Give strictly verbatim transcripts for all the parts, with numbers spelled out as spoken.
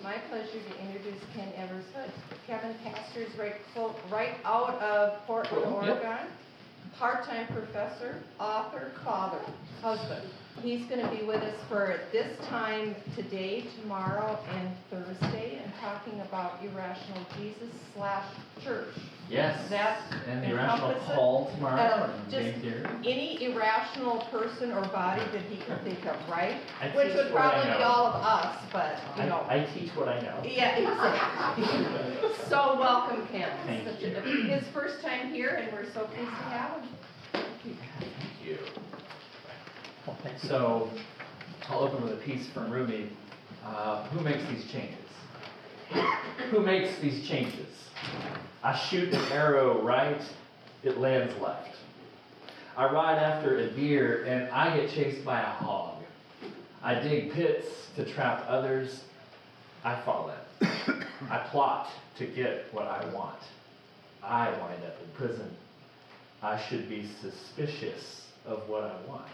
my pleasure to introduce Ken Evershood. Kevin pastors right, right out of Portland, Oregon. Part-time professor, author, father, husband. He's going to be with us for this time today, tomorrow, and Thursday, and talking about irrational Jesus slash church. Yes, that and the irrational Paul tomorrow. Uh, and just here. any irrational person or body that he can think of, right? I Which would probably be all of us, but you I, know. I teach what I know. Yeah, exactly. So welcome, Ken. Thank Such you. a, his first time here, and we're so pleased to have him. Thank you. Well, thank you. So, I'll open with a piece from Rumi. Uh, who makes these changes? Who makes these changes? I shoot an arrow right, it lands left. I ride after a deer, and I get chased by a hog. I dig pits to trap others, I fall in. I plot to get what I want. I wind up in prison. I should be suspicious of what I want.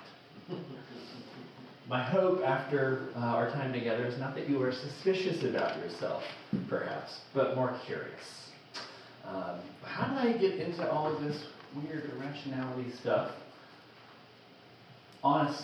My hope after uh, our time together is not that you are suspicious about yourself, perhaps, but more curious. Um, how did I get into all of this weird irrationality stuff? Honest.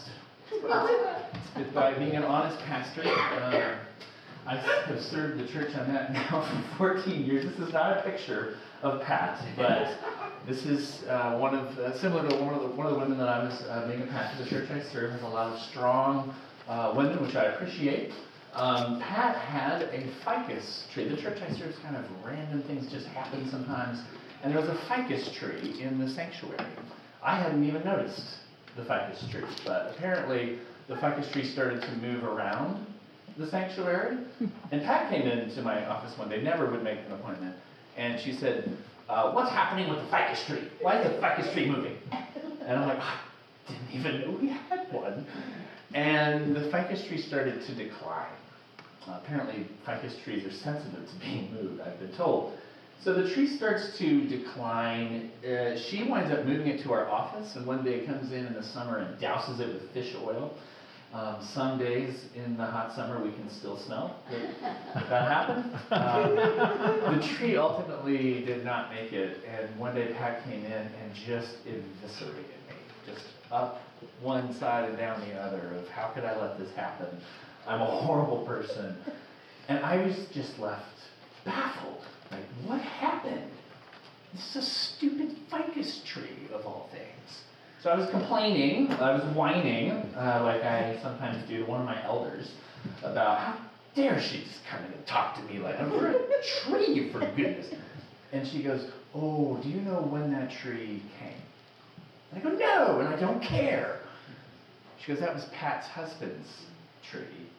It's by being an honest pastor. Uh, I have served the church I'm at now for fourteen years. This is not a picture of Pat, but this is uh, one of, uh, similar to one of the, one of the women that I was uh, being a pastor. The church I serve has a lot of strong uh, women, which I appreciate. Um, Pat had a ficus tree. The church I serve is kind of random things just happen sometimes. And there was a ficus tree in the sanctuary. I hadn't even noticed the ficus tree, but apparently the ficus tree started to move around the sanctuary. And Pat came into my office one day, never would make an appointment, and she said, uh, what's happening with the ficus tree? Why is the ficus tree moving? And I'm like, I didn't even know we had one. And the ficus tree started to decline. Uh, apparently, ficus trees are sensitive to being moved, I've been told. So the tree starts to decline. Uh, she winds up moving it to our office, and one day comes in in the summer and douses it with fish oil. Um, some days in the hot summer we can still smell that that happened. Um, the tree ultimately did not make it, and one day Pat came in and just eviscerated me, just up one side and down the other of how could I let this happen? I'm a horrible person. And I was just left baffled. Like, what happened? This is a stupid ficus tree of all things. So I was complaining, I was whining, uh, like I sometimes do to one of my elders, about how dare she just come in and talk to me like I'm a tree, for goodness. And she goes, oh, do you know when that tree came? And I go, no, and I don't care. She goes, that was Pat's husband's tree.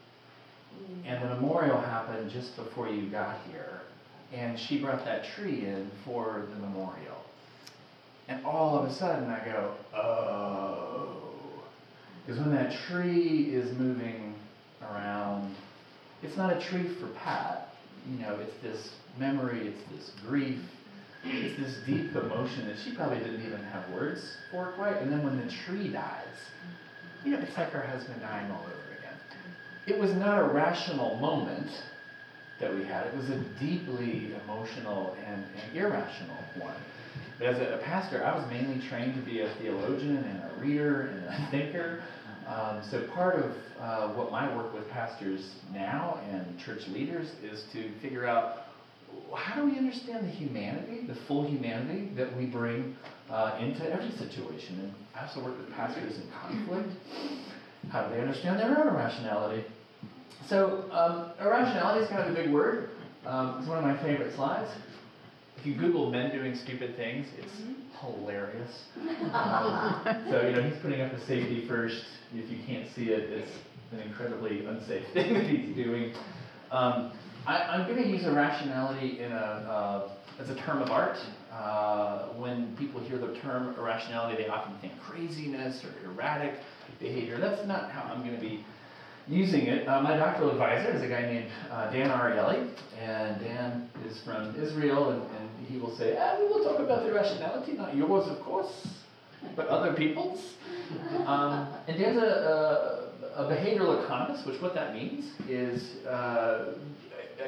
And the memorial happened just before you got here. And she brought that tree in for the memorial. And all of a sudden I go, oh. Because when that tree is moving around, it's not a tree for Pat. You know, it's this memory, it's this grief, it's this deep emotion that she probably didn't even have words for quite. And then when the tree dies, you know, it's like her husband dying all over again. It was not a rational moment that we had. It was a deeply emotional and, and irrational one. But as a, a pastor, I was mainly trained to be a theologian and a reader and a thinker. Um, so part of uh, what my work with pastors now and church leaders is to figure out how do we understand the humanity, the full humanity that we bring uh, into every situation. And I also work with pastors in conflict. How do they understand their own irrationality? So um, irrationality is kind of a big word. Um, it's one of my favorite slides. If you Google men doing stupid things, it's hilarious. Um, so, you know, he's putting up the safety first. If you can't see it, it's an incredibly unsafe thing that he's doing. Um, I, I'm going to use irrationality in a, uh, as a term of art. Uh, when people hear the term irrationality, they often think craziness or erratic behavior. That's not how I'm going to be using it. Uh, my doctoral advisor is a guy named uh, Dan Ariely, and Dan is from Israel, and, and he will say, ah, we will talk about the irrationality, not yours, of course, but other people's. Um, and Dan's a, a, a behavioral economist, which what that means is uh,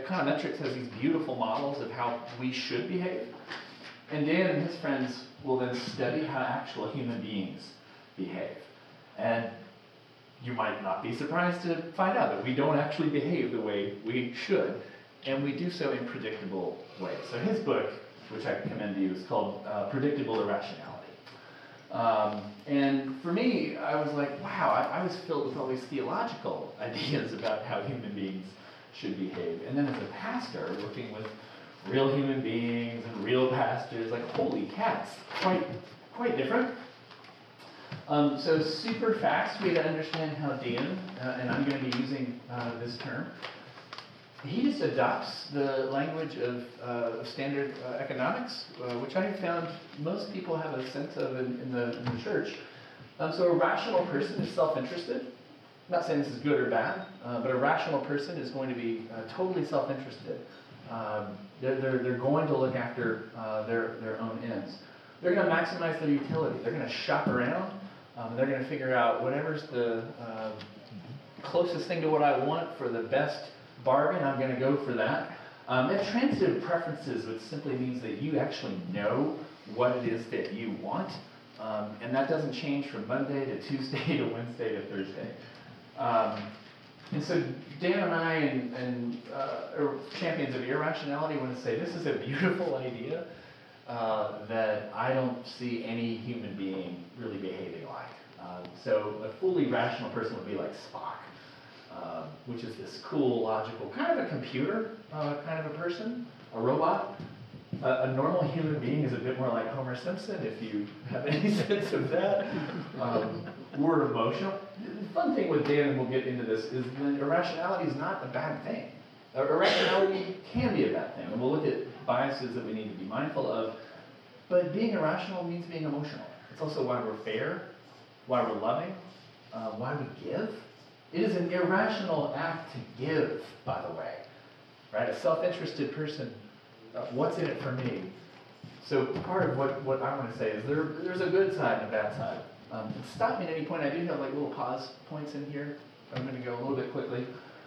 econometrics has these beautiful models of how we should behave. And Dan and his friends will then study how actual human beings behave. And you might not be surprised to find out that we don't actually behave the way we should. And we do so in predictable ways. So his book, which I commend to you, is called uh, Predictable Irrationality. Um, and for me, I was like, wow, I, I was filled with all these theological ideas about how human beings should behave. And then as a pastor, working with real human beings and real pastors, like, holy cats, quite, quite different. Um, so super fast way to understand how Dan, uh, and I'm going to be using uh, this term, he just adopts the language of uh, standard uh, economics, uh, which I have found most people have a sense of in, in, the, in the church. Um, so a rational person is self-interested. I'm not saying this is good or bad, uh, but a rational person is going to be uh, totally self-interested. Um, they're, they're, they're going to look after uh, their, their own ends. They're going to maximize their utility. They're going to shop around. Um, they're going to figure out whatever's the uh, closest thing to what I want for the best bargain. I'm going to go for that. Um, and transitive preferences, which simply means that you actually know what it is that you want. Um, and that doesn't change from Monday to Tuesday to Wednesday to Thursday. Um, and so Dan and I and, and uh, champions of irrationality want to say this is a beautiful idea uh, that I don't see any human being really behaving like. Um, so a fully rational person would be like Spock. Uh, which is this cool, logical, kind of a computer uh, kind of a person, a robot. Uh, a normal human being is a bit more like Homer Simpson, if you have any sense of that. Um, we're emotional. The fun thing with Dan, and we'll get into this, is that irrationality is not a bad thing. Uh, irrationality can be a bad thing, and we'll look at biases that we need to be mindful of. But being irrational means being emotional. It's also why we're fair, why we're loving, uh, why we give. It is an irrational act to give, by the way. Right? A self-interested person, uh, what's in it for me? So part of what, what I want to say is there, there's a good side and a bad side. Um, stop me at any point. I do have like little pause points in here. I'm going to go a little bit quickly.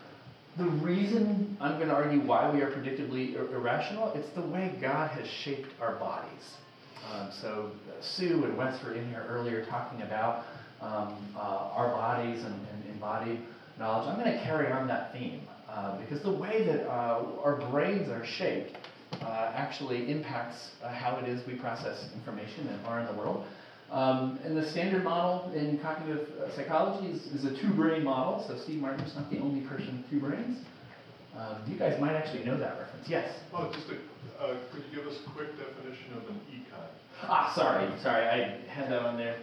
The reason I'm going to argue why we are predictably ir- irrational, it's the way God has shaped our bodies. Um, so uh, Sue and Wes were in here earlier talking about Um, uh, our bodies and, and embodied knowledge. I'm going to carry on that theme uh, because the way that uh, our brains are shaped uh, actually impacts uh, how it is we process information and are in the world. Um, and the standard model in cognitive uh, psychology is, is a two-brain model, so Steve Martin's not the only person with two brains. Um, you guys might actually know that reference. Yes? Oh, just a, uh, could you give us a quick definition of an econ? Ah, sorry, sorry, I had that on there.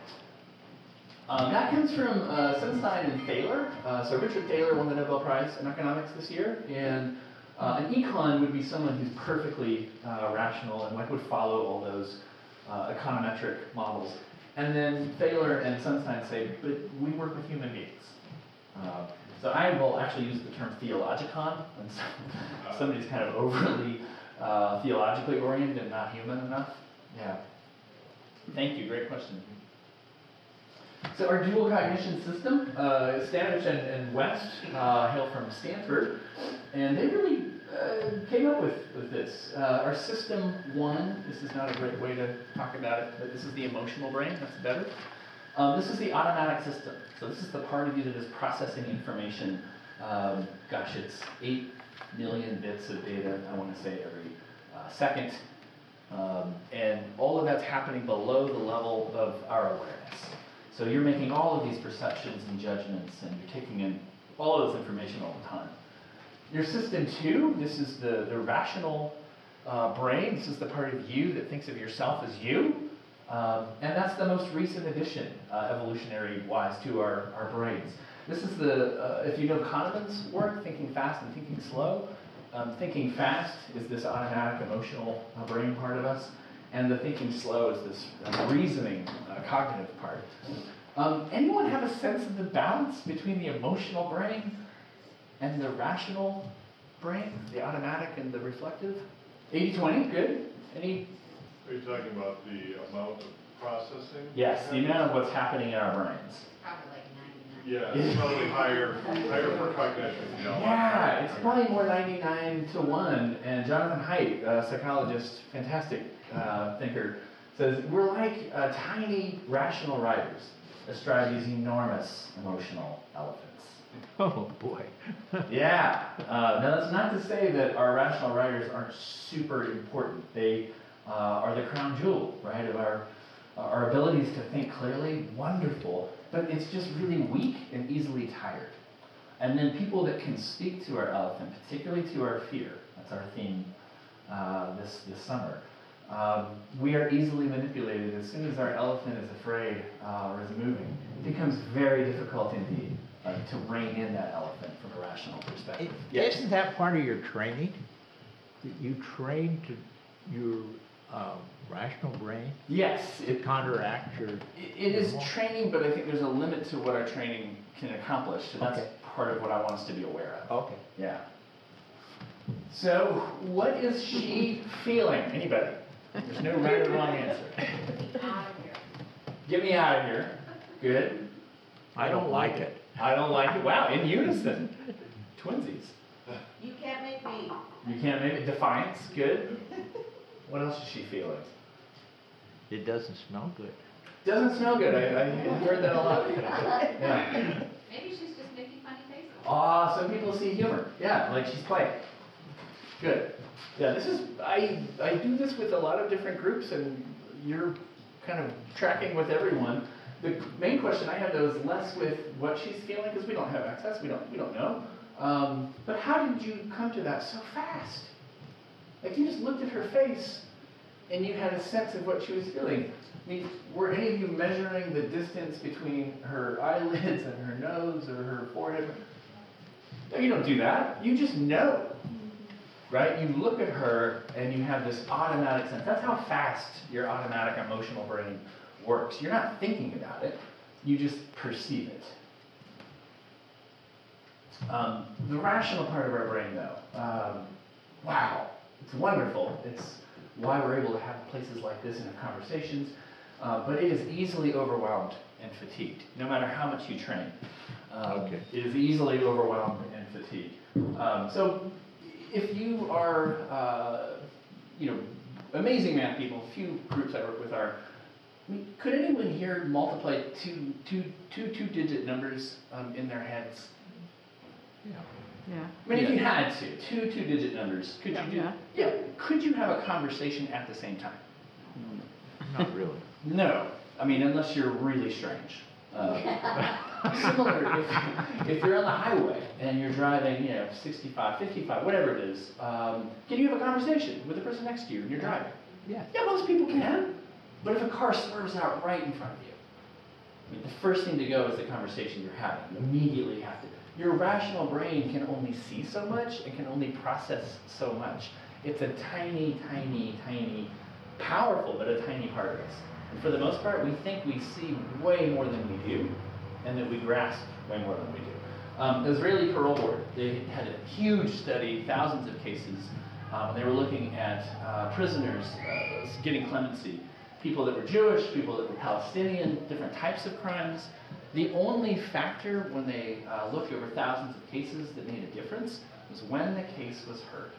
Um, that comes from uh, Sunstein and Thaler. Uh, so Richard Thaler won the Nobel Prize in economics this year, and uh, an econ would be someone who's perfectly uh, rational and like would follow all those uh, econometric models. And then Thaler and Sunstein say, but we work with human beings. Uh, so I will actually use the term theologicon when somebody's kind of overly uh, theologically oriented and not human enough. Yeah. Thank you. Great question. So our dual cognition system, uh, Standish and, and West uh, hail from Stanford, and they really uh, came up with, with this. Uh, our system one, this is not a great way to talk about it, but this is the emotional brain, that's better. Um, this is the automatic system. So this is the part of you that is processing information. Um, gosh, it's eight million bits of data, I want to say, every uh, second. Um, and all of that's happening below the level of our awareness. So you're making all of these perceptions and judgments, and you're taking in all of this information all the time. Your system two, this is the, the rational uh, brain. This is the part of you that thinks of yourself as you. Um, and that's the most recent addition, uh, evolutionary-wise, to our, our brains. This is the, uh, if you know Kahneman's work, thinking fast and thinking slow, um, thinking fast is this automatic emotional uh, brain part of us. And the thinking slow is this uh, reasoning, uh, cognitive part. Um, anyone have a sense of the balance between the emotional brain and the rational brain, the automatic and the reflective? eighty twenty, good. Any? Are you talking about the amount of processing? Yes, the amount of what's happening in our brains. Probably like ninety-nine Yeah, it's probably higher, higher for cognition, you know. Yeah, it's probably more ninety-nine to one. And Jonathan Haidt, a psychologist, fantastic uh, thinker, says we're like uh, tiny rational riders astride these enormous emotional elephants. Oh, boy. Yeah. Uh, now, that's not to say that our rational riders aren't super important. They uh, are the crown jewel, right, of our our abilities to think clearly. Wonderful, but it's just really weak and easily tired. And then people that can speak to our elephant, particularly to our fear. That's our theme uh, this this summer. Um, we are easily manipulated. As soon as our elephant is afraid uh, or is moving, it becomes very difficult indeed uh, to rein in that elephant from a rational perspective. It- Isn't that part of your training? That you train to your uh, rational brain Yes, to it, counteract your... it it is training, but I think there's a limit to what our training can accomplish. So that's Okay. part of what I want us to be aware of. Okay. Yeah. So, what is she feeling? Anybody? There's no right or wrong answer. Get me out of here. Good. I don't like it. I don't like it. Wow, in unison. Twinsies. You can't make me. You can't make it. Defiance. Good. What else is she feeling? It doesn't smell good. Doesn't smell good. I, I heard that a lot. Yeah. Maybe she's just making funny faces. Ah, some people see humor. Yeah, like she's playing. Good. Yeah, this is, I, I do this with a lot of different groups, and you're kind of tracking with everyone. The main question I have, though, is less with what she's feeling, because we don't have access, we don't, we don't know. Um, but how did you come to that so fast? Like, you just looked at her face, and you had a sense of what she was feeling. I mean, were any of you measuring the distance between her eyelids and her nose or her forehead? No, you don't do that. You just know. Right? You look at her and you have this automatic sense. That's how fast your automatic emotional brain works. You're not thinking about it. You just perceive it. Um, the rational part of our brain, though, um, wow, it's wonderful. It's why we're able to have places like this in our conversations. Uh, but it is easily overwhelmed and fatigued, no matter how much you train. Um, Okay. It is easily overwhelmed and fatigued. Um, so if you are, uh, you know, amazing math people, a few groups I work with are, I mean, could anyone here multiply two, two, two, two-digit numbers um, in their heads? Yeah. Yeah. I mean, if you had to, two two-digit numbers, could Yeah. you do? Yeah. Yeah. Could you have a conversation at the same time? Not really. No. I mean, unless you're really strange. Uh, similar, if, if you're on the highway and you're driving, you know, sixty-five, fifty-five, whatever it is, um, can you have a conversation with the person next to you and you're driving? Yeah. Yeah, most people can. But if a car swerves out right in front of you, I mean, the first thing to go is the conversation you're having. You immediately have to. Your rational brain can only see so much and can only process so much. It's a tiny, tiny, tiny, powerful, but a tiny part of us. And for the most part, we think we see way more than we do, and that we grasp way more than we do. Um, the Israeli Parole Board, they had a huge study, thousands of cases. Um, they were looking at uh, prisoners uh, getting clemency, people that were Jewish, people that were Palestinian, different types of crimes. The only factor when they uh, looked over thousands of cases that made a difference was when the case was heard.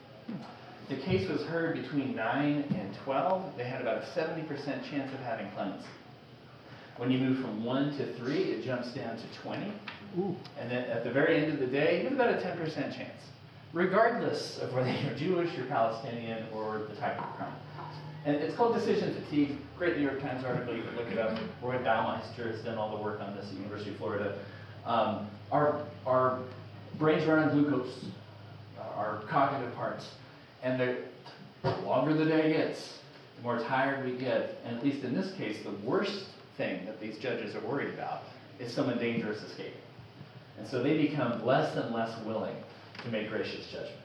The case was heard between nine and twelve. They had about a seventy percent chance of having clemency. When you move from one to three, it jumps down to twenty. Ooh. And then at the very end of the day, you have about a ten percent chance, regardless of whether you're Jewish, you're Palestinian, or the type of crime. And it's called decision fatigue. Great New York Times article, you can look it up. Roy Baumeister has done all the work on this at University of Florida. Um, our, our brains run on glucose, uh, our cognitive parts. And the longer the day gets, the more tired we get. And at least in this case, the worst thing that these judges are worried about is someone dangerous escaping. And so they become less and less willing to make gracious judgments.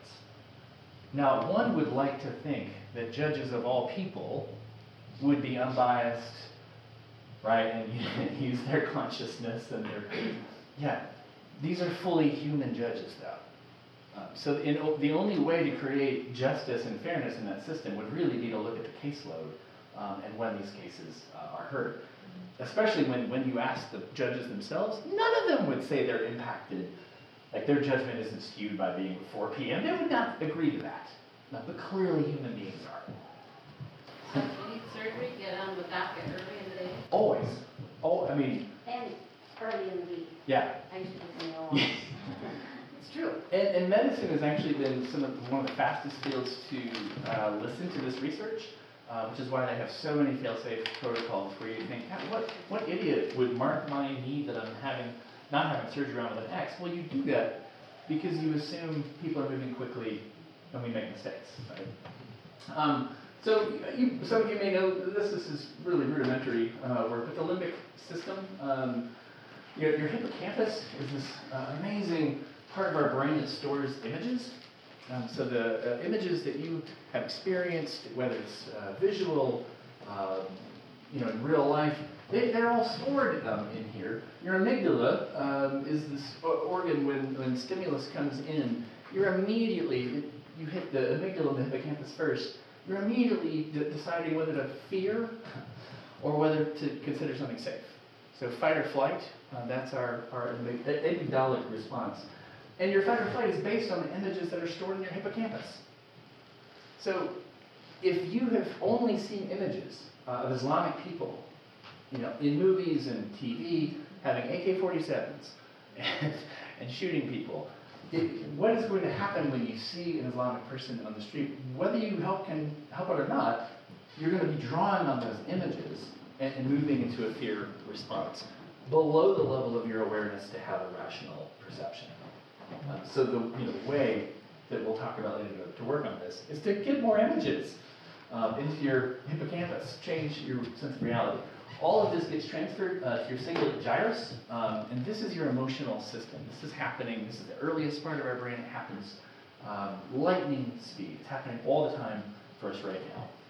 Now, one would like to think that judges of all people would be unbiased, right, and use their consciousness and their... Yeah, these are fully human judges, though. Um, so in, the only way to create justice and fairness in that system would really be to look at the caseload um, and when these cases uh, are heard. especially when, when you ask the judges themselves, none of them would say they're impacted. Like their judgment isn't skewed by being before P M. They would not agree to that. No, but clearly human beings are. So if you need surgery, get on with doctor early in the day. Always. Oh, I mean, And early in the week, yeah. I used to do the O R. It's true. And, and medicine has actually been some of, one of the fastest fields to uh, listen to this research, uh, which is why they have so many fail-safe protocols where you think, "God, what, what idiot would mark my knee that I'm having, not having surgery on with an X?" Well, you do that because you assume people are moving quickly and we make mistakes, right? Um, so you, some of you may know this, this is really rudimentary uh, work, but the limbic system, um, your, your hippocampus is this uh, amazing part of our brain that stores images. Um, so the uh, images that you have experienced, whether it's uh, visual, uh, you know, in real life, they, they're all stored um, in here. Your amygdala um, is this organ when, when stimulus comes in, you're immediately, you hit the amygdala and the hippocampus first, you're immediately de- deciding whether to fear or whether to consider something safe. So fight or flight, uh, that's our, our amygdalic response. And your fight or flight is based on the images that are stored in your hippocampus. So if you have only seen images uh, of Islamic people, you know, in movies and T V, having A K forty-sevens and, and shooting people, it, what is going to happen when you see an Islamic person on the street, whether you help can help it or not, you're going to be drawing on those images and, and moving into a fear response below the level of your awareness to have a rational perception. Uh, so the you know, way that we'll talk about later to, to work on this is to get more images um, into your hippocampus, change your sense of reality. All of this gets transferred uh, to your cingulate gyrus, um, and this is your emotional system. This is happening, this is the earliest part of our brain. It happens um, lightning speed. It's happening all the time for us right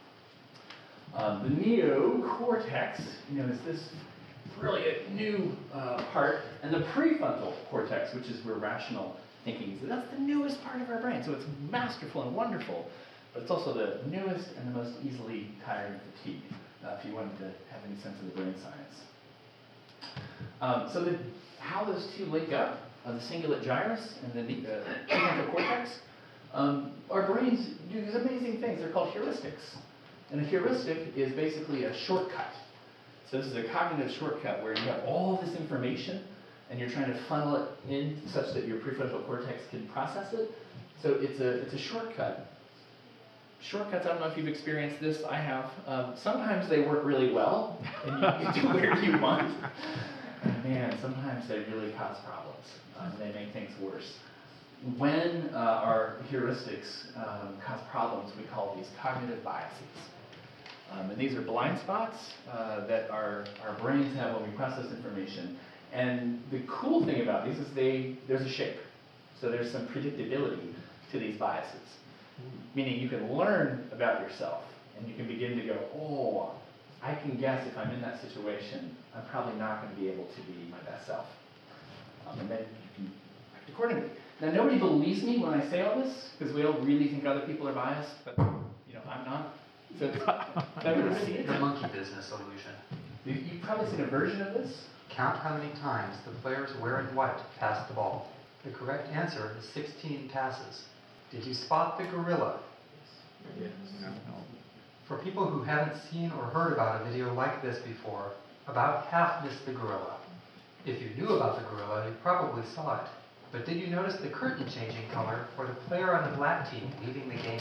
now. Um, the neocortex, you know, is this brilliant new uh, part, and the prefrontal cortex, which is where rational thinking is. That's the newest part of our brain, so it's masterful and wonderful, but it's also the newest and the most easily tired and fatigued, uh, if you wanted to have any sense of the brain science. Um, so the, how those two link up, uh, the cingulate gyrus and the uh, prefrontal cortex, um, our brains do these amazing things. They're called heuristics. And a heuristic is basically a shortcut. So this is a cognitive shortcut where you have all this information and you're trying to funnel it in such that your prefrontal cortex can process it. So it's a it's a shortcut. Shortcuts, I don't know if you've experienced this, I have. Um, sometimes they work really well and you get to where you want. And man, sometimes they really cause problems. Um, they make things worse. When uh, our heuristics um, cause problems, we call these cognitive biases. Um, and these are blind spots uh, that our, our brains have when we process information. And the cool thing about these is they there's a shape. So there's some predictability to these biases. Meaning you can learn about yourself and you can begin to go, oh, I can guess if I'm in that situation, I'm probably not going to be able to be my best self. Um, and then you can act accordingly. Now nobody believes me when I say all this, because we all really think other people are biased, but you know, I'm not. So it's seen The monkey business illusion. You, you've probably seen a version of this. Count how many times the players wearing white pass the ball. The correct answer is sixteen passes. Did you spot the gorilla? Yes. For people who haven't seen or heard about a video like this before, about half missed the gorilla. If you knew about the gorilla, you probably saw it. But did you notice the curtain changing color for the player on the black team leaving the game?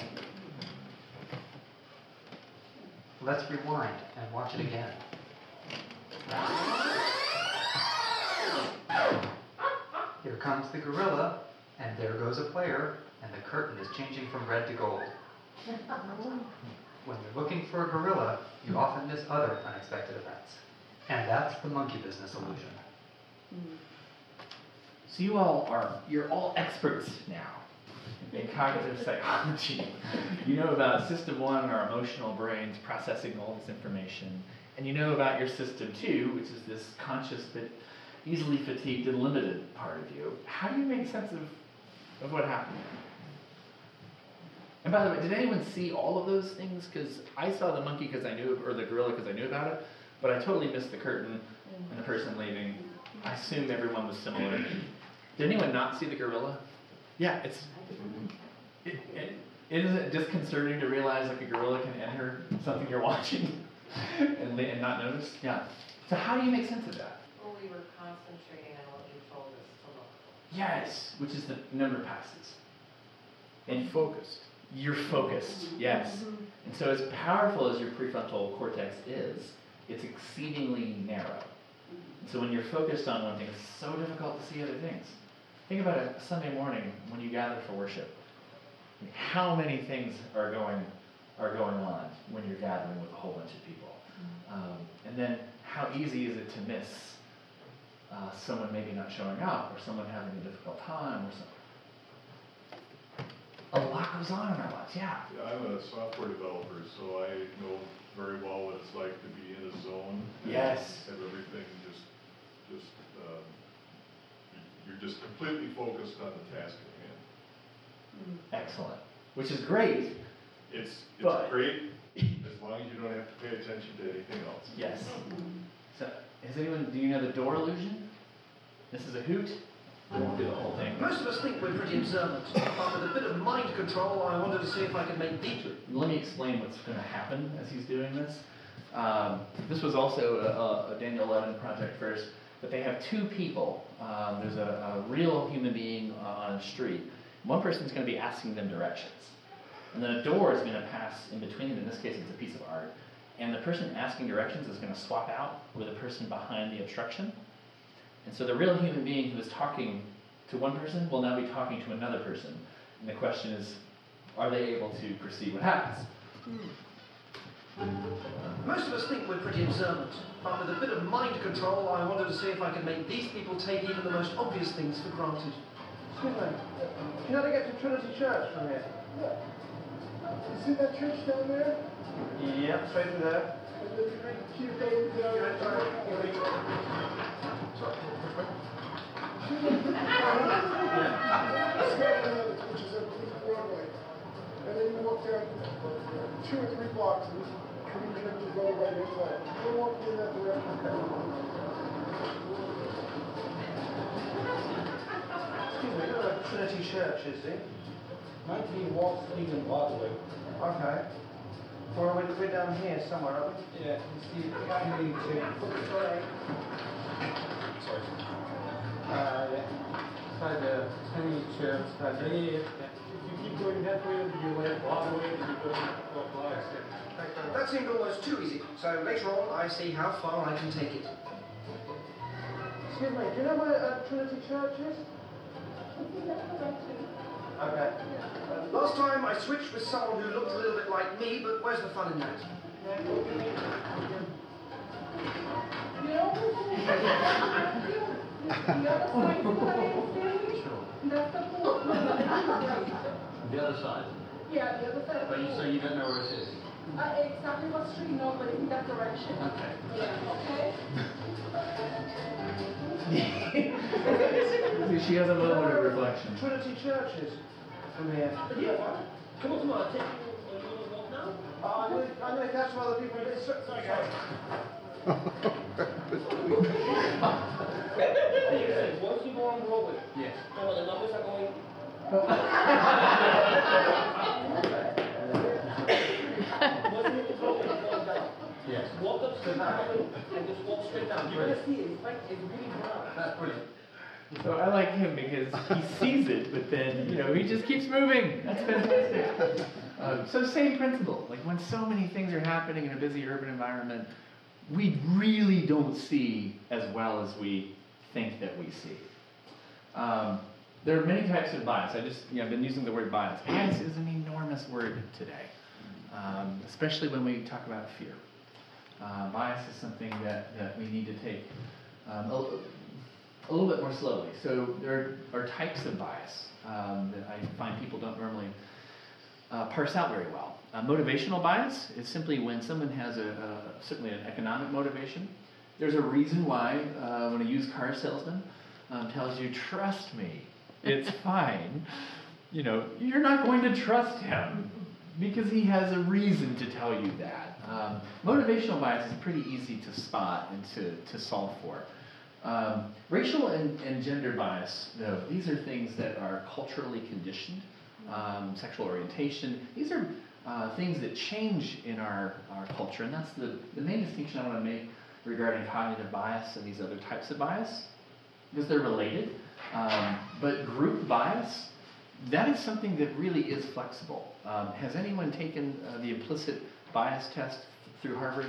Let's rewind and watch it again. Here comes the gorilla, and there goes a player, and the curtain is changing from red to gold. When you're looking for a gorilla, you often miss other unexpected events. And that's the monkey business illusion. So you all are, you're all experts now in cognitive psychology. You know about system one, our emotional brains processing all this information. And you know about your system two, which is this conscious but easily fatigued and limited part of you. How do you make sense of, of what happened? And by the way, did anyone see all of those things? Because I saw the monkey because I knew, or the gorilla because I knew about it. But I totally missed the curtain and the person leaving. I assume everyone was similar. Did anyone not see the gorilla? Yeah, it's, it, it, isn't it disconcerting to realize like a gorilla can enter something you're watching and, li- and not notice? Yeah. So how do you make sense of that? Well, we were concentrating on what you told us to look for. Yes, which is the number of passes. And Focused. you're focused, yes. And so as powerful as your prefrontal cortex is, it's exceedingly narrow. So when you're focused on one thing, it's so difficult to see other things. Think about a Sunday morning when you gather for worship. How many things are going are going on when you're gathering with a whole bunch of people? Um, and then how easy is it to miss uh, someone maybe not showing up or someone having a difficult time or something? A lot goes on in our lives, yeah. Yeah, I'm a software developer, so I know very well what it's like to be in a zone. and Yes. Have everything just, just, um, you're just completely focused on the task at hand. Excellent. Which is great. It's, But- it's great as long as you don't have to pay attention to anything else. Yes. So, has anyone, do you know the door illusion? This is a hoot. I won't do the whole thing. Most of us think we're pretty observant, but with a bit of mind control, I wanted to see if I could make these. Let me explain what's going to happen as he's doing this. Um, this was also a, a Daniel Levin project first, but they have two people. Um, there's a, a real human being uh, on a street. One person's going to be asking them directions. And then a door is going to pass in between them. In this case, it's a piece of art. And the person asking directions is going to swap out with the person behind the obstruction. And so the real human being who is talking to one person will now be talking to another person. And the question is, are they able to perceive what happens? Most of us think we're pretty observant, but with a bit of mind control, I wanted to see if I could make these people take even the most obvious things for granted. Excuse me, you know how to get to Trinity Church from here? Yeah. You see that church down there? Yep, straight through there. And there's a great queue going down. Sorry. Which is a Broadway. And then you walk down two or three blocks and this Trinity Church is all right inside. We're walking in that direction. Excuse me, you know where Trinity Church is, eh? nineteen Wall Street in Broadway. Okay. Well, we're, we're down here somewhere, aren't we? Yeah, you see, I need to. Sorry. Sorry. Uh, yeah. Inside the Trinity Church. Uh, yeah, yeah, yeah. If you keep going that way, you went Broadway, and you go to Flagstaff. That seemed almost too easy, so later on I see how far I can take it. Excuse me, do you know where uh, Trinity Church is? Okay. Last time I switched with someone who looked a little bit like me, but where's the fun in that? The other side. Yeah, the other side. But you, so you don't know where it is? Uh, exactly what street, no, but in that direction. Okay. Yeah, okay? She has a moment of reflection. Trinity Church is from here. Yeah. Come on, come on, take you want to walk now? Uh, I'm going I'm to catch some other people. Sorry, sorry guys. Once you go on Broadway, Yes. and when the numbers are going. Once you hit the Broadway, you're going down. Yes. Walk up to the highway and just walk straight down. You're gonna see it. It's like it's really brown. That's brilliant. So I like him because he sees it, but then, you know, he just keeps moving. That's fantastic. Um, so same principle. Like when so many things are happening in a busy urban environment, we really don't see as well as we think that we see. Um, there are many types of bias. I just, you know, I've been using the word bias. Bias is an enormous word today, um, especially when we talk about fear. Uh, bias is something that, that we need to take um, a, a little bit more slowly. So there are, are types of bias um, that I find people don't normally uh, parse out very well. Uh, motivational bias is simply when someone has a, a certainly an economic motivation. There's a reason why uh, when a used car salesman um, tells you, trust me, it's fine, you know, you're not going to trust him because he has a reason to tell you that. Um, motivational bias is pretty easy to spot and to, to solve for. Um, racial and, and gender bias, though, these are things that are culturally conditioned. Um, sexual orientation, these are uh, things that change in our, our culture, and that's the, the main distinction I want to make regarding cognitive bias and these other types of bias, because they're related. Um, but group bias, that is something that really is flexible. Um, has anyone taken uh, the implicit bias test through Harvard?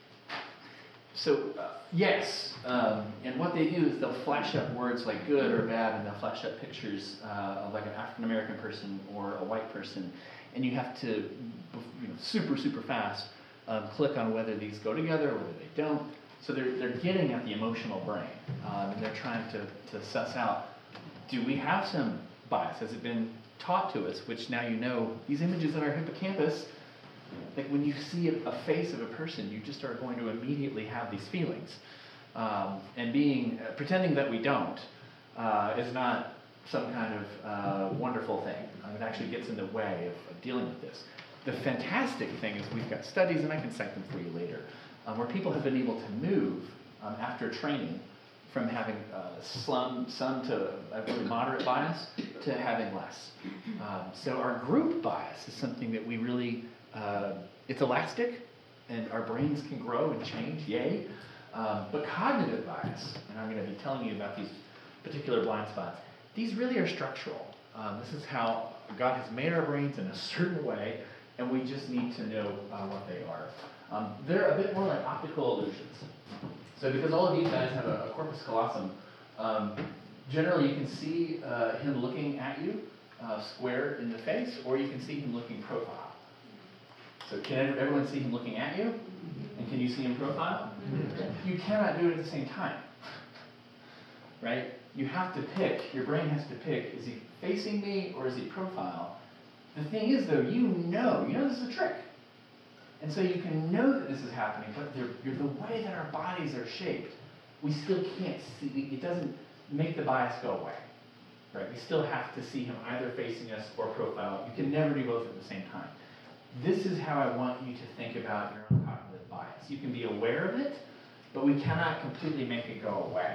So, uh, yes, um, and what they do is they'll flash up words like good or bad, and they'll flash up pictures uh, of like an African-American person or a white person, and you have to, you know, super, super fast, um, click on whether these go together or whether they don't. So they're, they're getting at the emotional brain, um, and they're trying to, to suss out, do we have some bias? Has it been taught to us, which now you know, these images in our hippocampus, like when you see a, a face of a person, you just are going to immediately have these feelings. Um, and being, uh, pretending that we don't uh, is not some kind of uh, wonderful thing. Um, it actually gets in the way of, of dealing with this. The fantastic thing is we've got studies, and I can cite them for you later, um, where people have been able to move um, after training from having uh, some, some to a really moderate bias to having less. Um, so our group bias is something that we really, uh, it's elastic, and our brains can grow and change, yay. Um, but cognitive bias, and I'm going to be telling you about these particular blind spots, these really are structural. Um, this is how God has made our brains in a certain way, and we just need to know uh, what they are. Um, they're a bit more like optical illusions. So because all of you guys have a, a corpus callosum, um, generally you can see uh, him looking at you uh, square in the face, or you can see him looking profile. So can everyone see him looking at you? And can you see him profile? Mm-hmm. You cannot do it at the same time, right? You have to pick, your brain has to pick, is he facing me or is he profile? The thing is though, you know, you know this is a trick. And so you can know that this is happening, but the, the way that our bodies are shaped, we still can't see, it doesn't make the bias go away, right? We still have to see him either facing us or profile. You can never do both at the same time. This is how I want you to think about your own cognitive bias. You can be aware of it, but we cannot completely make it go away.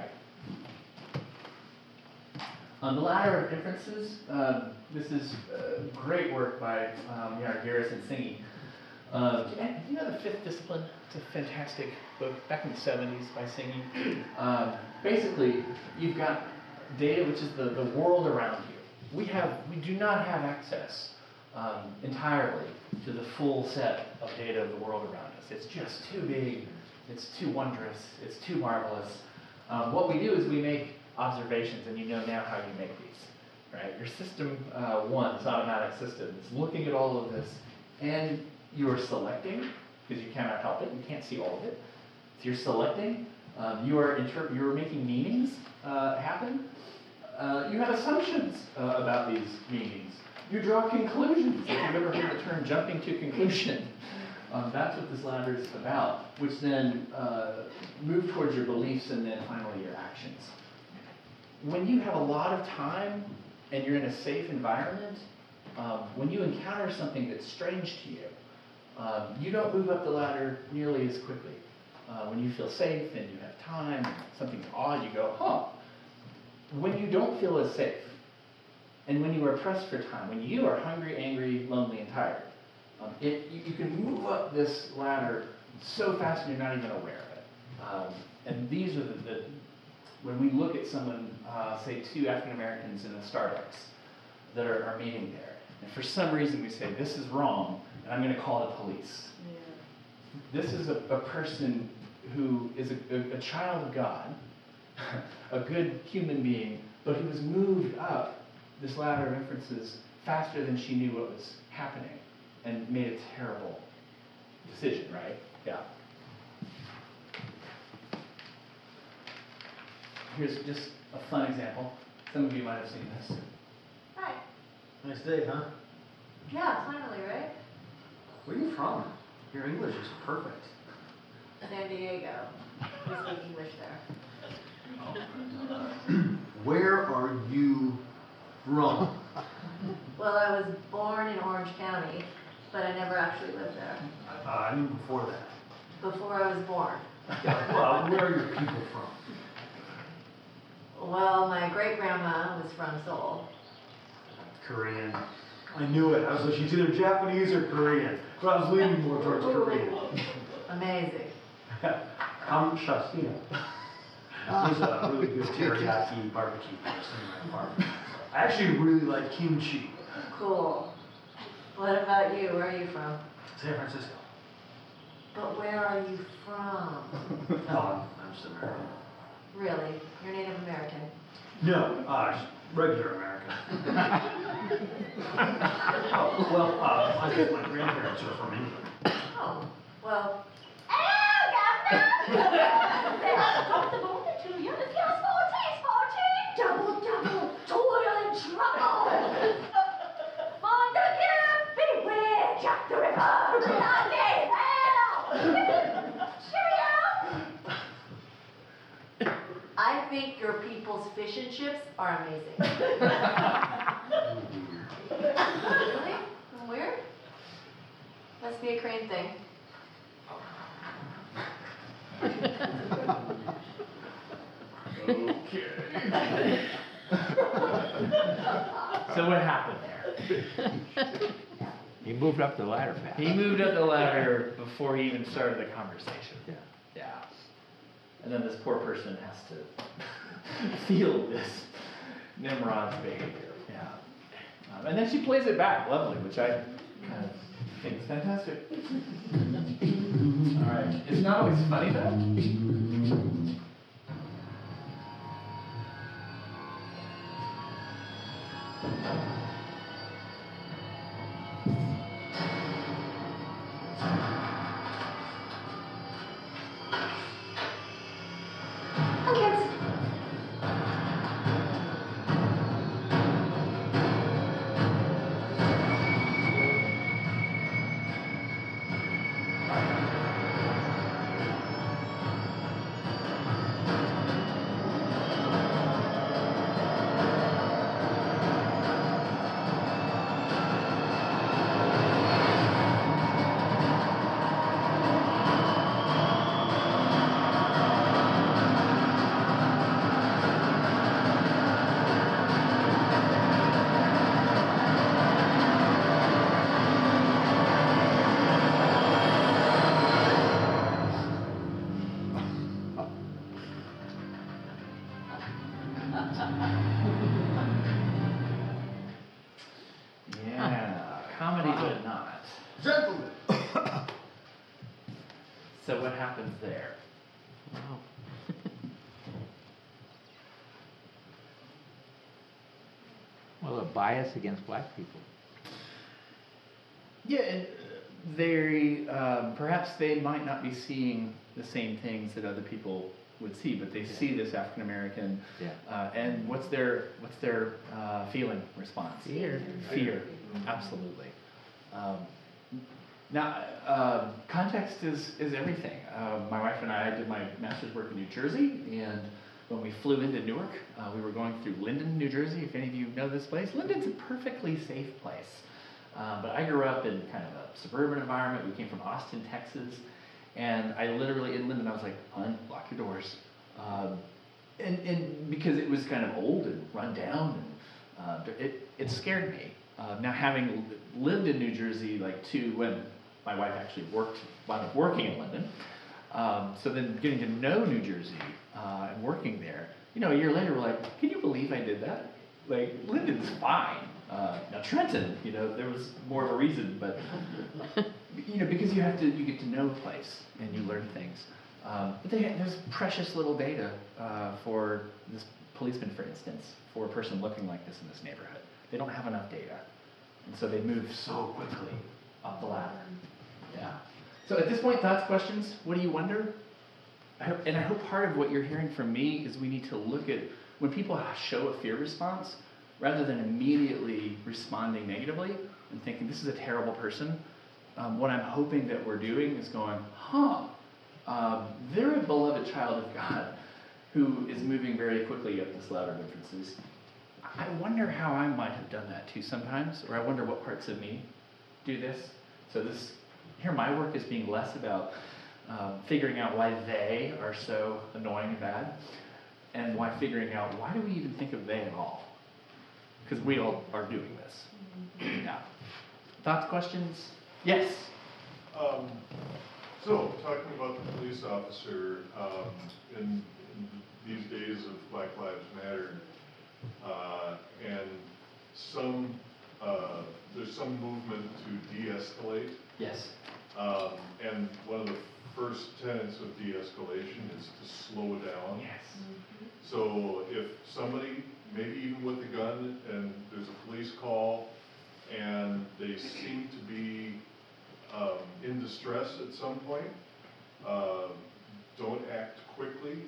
On the ladder of differences, um, this is uh, great work by um, Jan Garrison Singhi. Uh, do you know The Fifth Discipline? It's a fantastic book, back in the seventies by Singhi. Um, basically, you've got data, which is the, the world around you. We have, we do not have access um, entirely to the full set of data of the world around us. It's just too big, it's too wondrous, it's too marvelous. Um, what we do is we make observations, and you know now how you make these, right? Your system uh, one, this automatic system, is looking at all of this, and you're selecting, because you cannot help it, you can't see all of it. So you're selecting, um, you are inter- you're making meanings uh, happen. Uh, you have assumptions uh, about these meanings. You draw conclusions. If you've ever heard the term jumping to conclusion, um, that's what this ladder is about, which then uh, move towards your beliefs and then finally your actions. When you have a lot of time and you're in a safe environment, um, when you encounter something that's strange to you, um, you don't move up the ladder nearly as quickly. Uh, when you feel safe and you have time, something's odd, you go, huh. When you don't feel as safe, and when you are pressed for time, when you are hungry, angry, lonely, and tired, um, it, you, you can move up this ladder so fast and you're not even aware of it. Um, and these are the, the, when we look at someone, uh, say two African Americans in a Starbucks that are, are meeting there, and for some reason we say, this is wrong, and I'm going to call the police. Yeah. This is a, a person who is a, a, a child of God, a good human being, but who was moved up this ladder of inferences faster than she knew what was happening and made a terrible decision, right? Yeah. Here's just a fun example. Some of you might have seen this. Hi. Nice day, huh? Yeah, finally, right? Where are you from? Your English is perfect. San Diego. We speak English there. Where are you from? Well, I was born in Orange County, but I never actually lived there. Uh, I mean before that. Before I was born. Well, where are your people from? Well, my great-grandma was from Seoul. Korean. I knew it. I was like, she's either Japanese or Korean. But I was leaning more towards Korean. Amazing. I'm Shastina. There's a really good teriyaki barbecue place in my farm. I actually really like kimchi. Cool. What about you? Where are you from? San Francisco. But where are you from? Oh, I'm, I'm just American. Really? You're Native American? No, uh, just regular American. Oh, well, uh, I guess my grandparents are from England. Oh, well. Double, double, toil and trouble. Find again, beware Jack the Ripper. Bloody hell! Cheerio! I think your people's fish and chips are amazing. Really? Weird? Must be a Crane thing. Okay. So what happened there? He moved up the ladder fast. He moved up the ladder before he even started the conversation. Yeah. Yeah. And then this poor person has to feel this Nimrod's behavior. Yeah. Um, and then she plays it back, lovely, which I kind of think is fantastic. All right. It's not always funny though. Yeah, comedy but not. Gentlemen. So what happens there? Wow. Well, a bias against black people. Yeah, and they um, perhaps they might not be seeing the same things that other people would see, but they Yeah. see this African American, Yeah. uh, and what's their what's their uh, feeling response? Fear. Fear, absolutely. Um, now, uh, context is is everything. Uh, my wife and I did my master's work in New Jersey, and when we flew into Newark, uh, we were going through Linden, New Jersey. If any of you know this place, Linden's a perfectly safe place. Uh, but I grew up in kind of a suburban environment. We came from Austin, Texas. And I literally, in Linden, I was like, "Hun, lock your doors." Um, and, and because it was kind of old and run down, and uh, it, it scared me. Uh, now, having lived in New Jersey, like, too, when my wife actually worked, wound up working in Linden, um, so then getting to know New Jersey uh, and working there, you know, a year later, we're like, "Can you believe I did that?" Like, Linden's fine. Uh, now Trenton, you know, there was more of a reason, but you know, because you have to, you get to know the place and you learn things. Um, but they, there's precious little data uh, for this policeman, for instance, for a person looking like this in this neighborhood. They don't have enough data, and so they move so quickly up the ladder. Yeah. So at this point, thoughts, questions? What do you wonder? I hope, and I hope part of what you're hearing from me is we need to look at when people show a fear response, rather than immediately responding negatively and thinking this is a terrible person, um, what I'm hoping that we're doing is going, huh, um, they're a beloved child of God who is moving very quickly up this ladder of differences. I wonder how I might have done that too sometimes, or I wonder what parts of me do this. So this, here my work is being less about um, figuring out why they are so annoying and bad, and why figuring out why do we even think of they at all? Because we all are doing this. Yeah. Thoughts, questions? Yes? Um, so, talking about the police officer, um, in, in these days of Black Lives Matter, uh, and some, uh, there's some movement to de-escalate. Yes. Um, and one of the first tenets of de-escalation is to slow down. Yes. So if somebody, maybe even with a gun, and there's a police call, and they seem to be um, in distress at some point, uh, don't act quickly.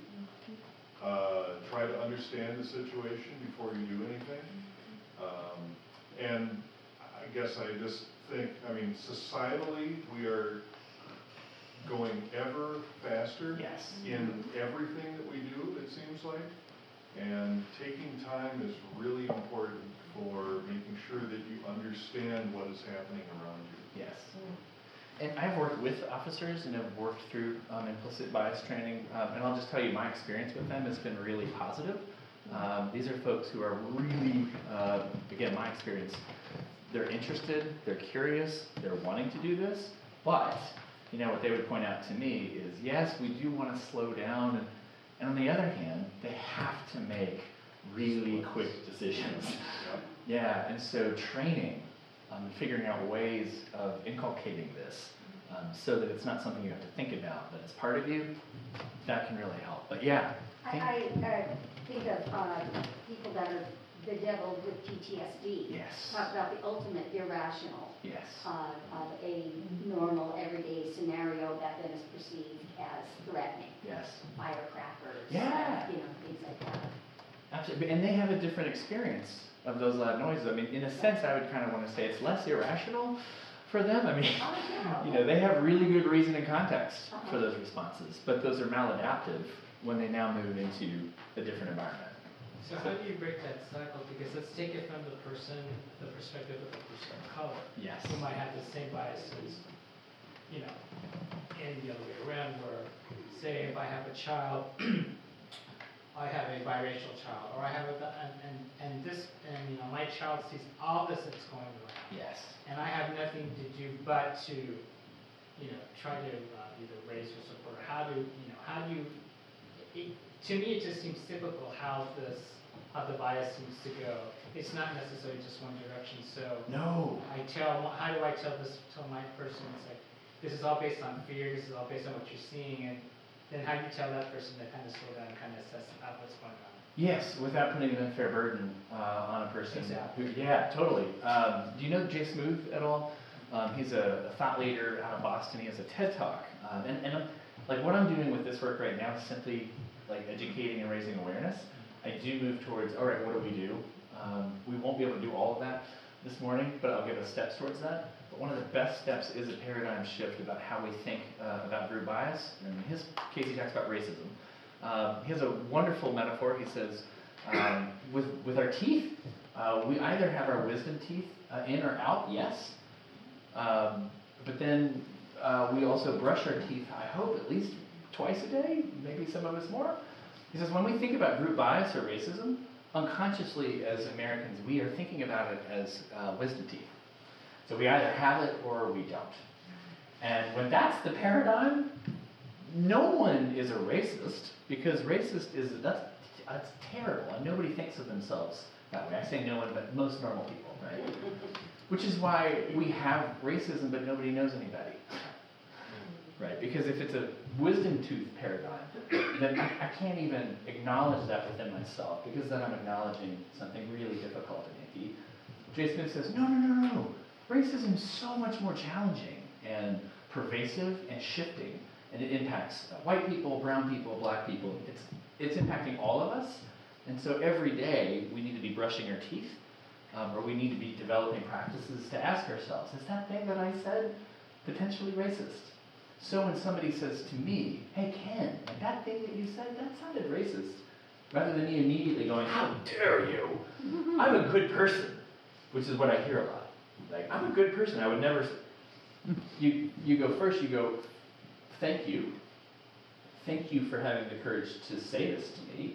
Uh, try to understand the situation before you do anything. Um, and I guess I just think, I mean, societally, we are going ever faster Yes. in everything that we do, it seems like. And taking time is really important for making sure that you understand what is happening around you. Yes. And I've worked with officers and have worked through um, implicit bias training, um, and I'll just tell you my experience with them has been really positive. Um, these are folks who are really, uh, again, my experience, they're interested, they're curious, they're wanting to do this, but, you know, what they would point out to me is, yes, we do want to slow down, and, and on the other hand, they have to make really quick decisions. Yeah, and so training, um, figuring out ways of inculcating this, um, so that it's not something you have to think about, but it's part of you, that can really help. But yeah. think- I, I uh, think of uh, people that are bedeviled with P T S D. Yes. Talk about the ultimate irrational Yes. uh, of a normal, everyday scenario that then is perceived as threatening. Yes. Firecrackers. Yeah. uh, You know, things like that. Absolutely, and they have a different experience of those loud noises. I mean, in a sense, I would kind of want to say it's less irrational for them. I mean, Oh, yeah. you know, they have really good reason and context Uh-huh. for those responses, but those are maladaptive when they now move into a different environment. So how do you break that cycle? Because let's take it from the person, the perspective of the person of color. Yes. Who might have the same biases, you know, and the other way around, where, say, if I have a child, I have a biracial child, or I have a, and, and, and this, and, you know, my child sees all this that's going around. Yes. And I have nothing to do but to, you know, try to uh, either raise or support. How do, you know, how do you, it, to me, it just seems typical how this, how the bias seems to go. It's not necessarily just one direction. So No. I tell, how do I tell this, tell my person, it's like, this is all based on fear, this is all based on what you're seeing, and then how do you tell that person to kind of slow down and kind of assess out what's going on? Yes, without putting an unfair burden uh, on a person. Exactly. Who, yeah, totally. Um, do you know Jay Smooth at all? Um, he's a, a thought leader out of Boston. He has a TED Talk, um, and and I'm, like what I'm doing with this work right now is simply like educating and raising awareness. I do move towards, all right, what do we do? Um, we won't be able to do all of that this morning, but I'll give us steps towards that. But one of the best steps is a paradigm shift about how we think uh, about group bias. And in his case, he talks about racism. Um, he has a wonderful metaphor. He says, um, with, with our teeth, uh, we either have our wisdom teeth uh, in or out, yes. Um, but then uh, we also brush our teeth, I hope, at least twice a day, maybe some of us more. He says, when we think about group bias or racism, unconsciously as Americans, we are thinking about it as uh, wisdom teeth. So we either have it or we don't. And when that's the paradigm, no one is a racist, because racist is, that's, that's terrible, and nobody thinks of themselves that way. I say no one, but most normal people, right? Which is why we have racism, but nobody knows anybody. Right, because if it's a wisdom tooth paradigm, then I, I can't even acknowledge that within myself, because then I'm acknowledging something really difficult and icky. Jay Smith says, no, no, no, no, racism is so much more challenging and pervasive and shifting, and it impacts white people, brown people, black people. It's, it's impacting all of us, and so every day we need to be brushing our teeth, um, or we need to be developing practices to ask ourselves, is that thing that I said potentially racist? So when somebody says to me, hey Ken, like that thing that you said, that sounded racist, rather than me immediately going, how dare you? I'm a good person, which is what I hear a lot. Like, I'm a good person, I would never, you, you go first, you go, thank you. Thank you for having the courage to say this to me,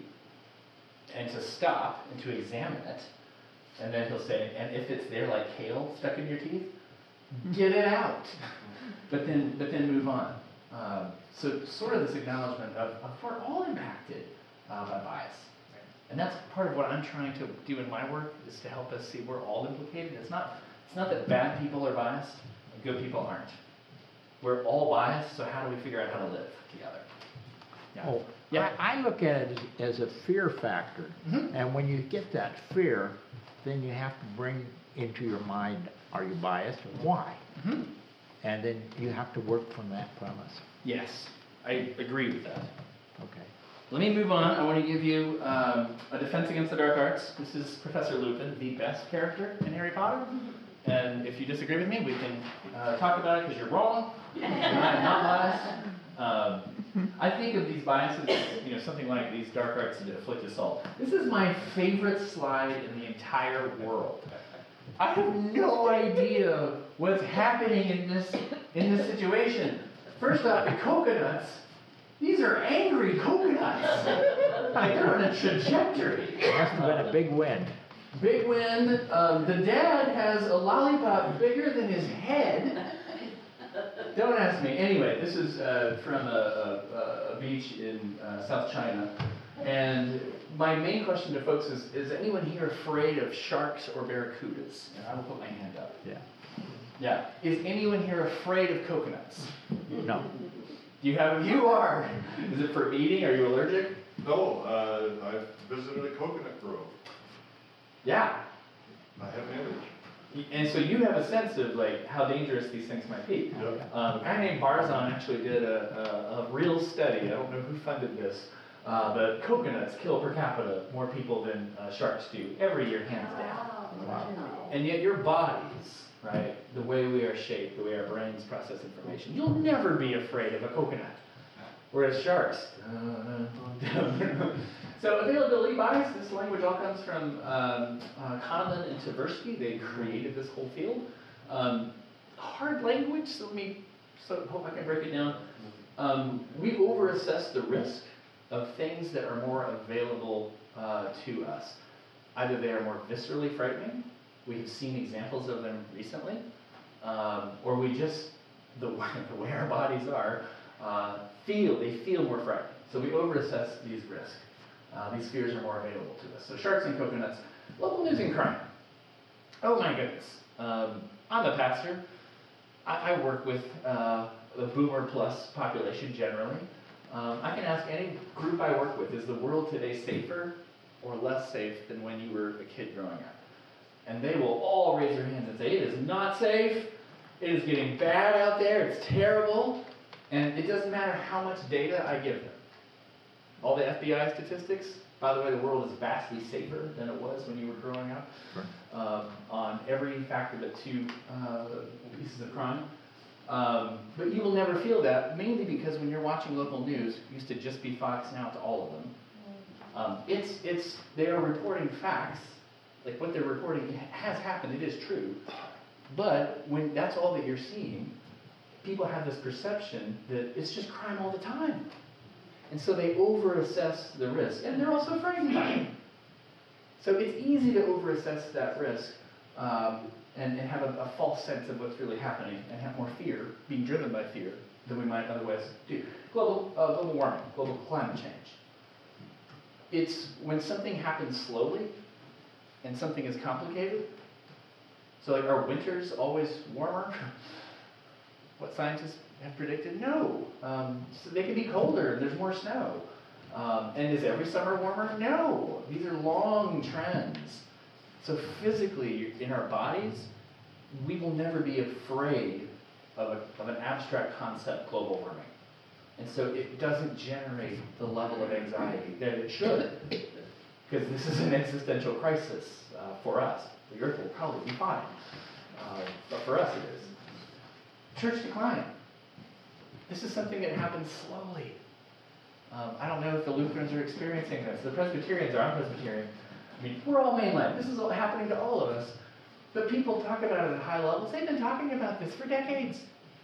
and to stop and to examine it. And then he'll say, and if it's there like kale stuck in your teeth, get it out. But then, but then move on. Um, so sort of this acknowledgement of, of we're all impacted uh, by bias. And that's part of what I'm trying to do in my work, is to help us see we're all implicated. It's not, it's not that bad people are biased and good people aren't. We're all biased, so how do we figure out how to live together? Yeah. Oh, Yeah. I, I look at it as, as a fear factor. Mhm. And when you get that fear, then you have to bring into your mind, are you biased and why? Mm-hmm. And then you have to work from that premise. Yes, I agree with that. Okay. Let me move on. I want to give you um, a defense against the dark arts. This is Professor Lupin, the best character in Harry Potter. And if you disagree with me, we can uh, talk about it because you're wrong. I'm not biased. Um, I think of these biases as, you know, something like these dark arts that afflict us all. This is my favorite slide in the entire world. I have no idea what's happening in this in this situation. First off, the coconuts. These are angry coconuts. Like they're on a trajectory. Must have been a big wind. Big wind. Um, the dad has a lollipop bigger than his head. Don't ask me. Anyway, this is uh, from a, a, a beach in uh, South China. And my main question to folks is, is anyone here afraid of sharks or barracudas? And I will put my hand up. Yeah. Yeah. Is anyone here afraid of coconuts? No. You have, you are. Is it for eating? Are you allergic? No, uh, I've visited a coconut grove. Yeah. I have an image. And so you have a sense of like how dangerous these things might be. Yep. Um, a guy named Barzan actually did a, a, a real study. I don't know who funded this, uh, but coconuts kill per capita more people than uh, sharks do every year, hands down. Wow. And yet your bodies, right, the way we are shaped, the way our brains process information, you'll never be afraid of a coconut. Whereas sharks, uh, so availability bias, this language all comes from um, uh, Kahneman and Tversky. They created this whole field. Um, hard language, so let me, so hope I can break it down. Um, we overassess the risk of things that are more available uh, to us. Either they are more viscerally frightening, we have seen examples of them recently, um, or we just, the, the way our bodies are, uh, feel, they feel more frightening. So we overassess these risks. Uh, these fears are more available to us. So sharks and coconuts, local news and crime. Oh my goodness. Um, I'm a pastor. I, I work with uh, the boomer plus population generally. Um, I can ask any group I work with, is the world today safer or less safe than when you were a kid growing up? And they will all raise their hands and say, it is not safe. It is getting bad out there. It's terrible. And it doesn't matter how much data I give them. All the F B I statistics, by the way, the world is vastly safer than it was when you were growing up. Sure. Um, on every factor but two uh, pieces of crime. Um, but you will never feel that, mainly because when you're watching local news, it used to just be Fox, now to all of them. Um, it's, it's, they are reporting facts, like what they're reporting has happened, it is true. But when that's all that you're seeing, people have this perception that it's just crime all the time. And so they overassess the risk, and they're also frightened by it. So it's easy to overassess that risk um, and, and have a, a false sense of what's really happening and have more fear, being driven by fear, than we might otherwise do. Global, uh, global warming, global climate change. It's when something happens slowly and something is complicated. So like, are winters always warmer? What scientists have predicted? No. Um, so they can be colder and there's more snow. Um, and is every summer warmer? No. These are long trends. So physically, in our bodies, we will never be afraid of, a, of an abstract concept, global warming. And so it doesn't generate the level of anxiety that it should, because this is an existential crisis uh, for us. The Earth will probably be fine, uh, but for us it is. Church decline. This is something that happens slowly. Um, I don't know if the Lutherans are experiencing this. The Presbyterians are. I'm Presbyterian. I mean, we're all mainline. This is all happening to all of us. But people talk about it at high levels. They've been talking about this for decades.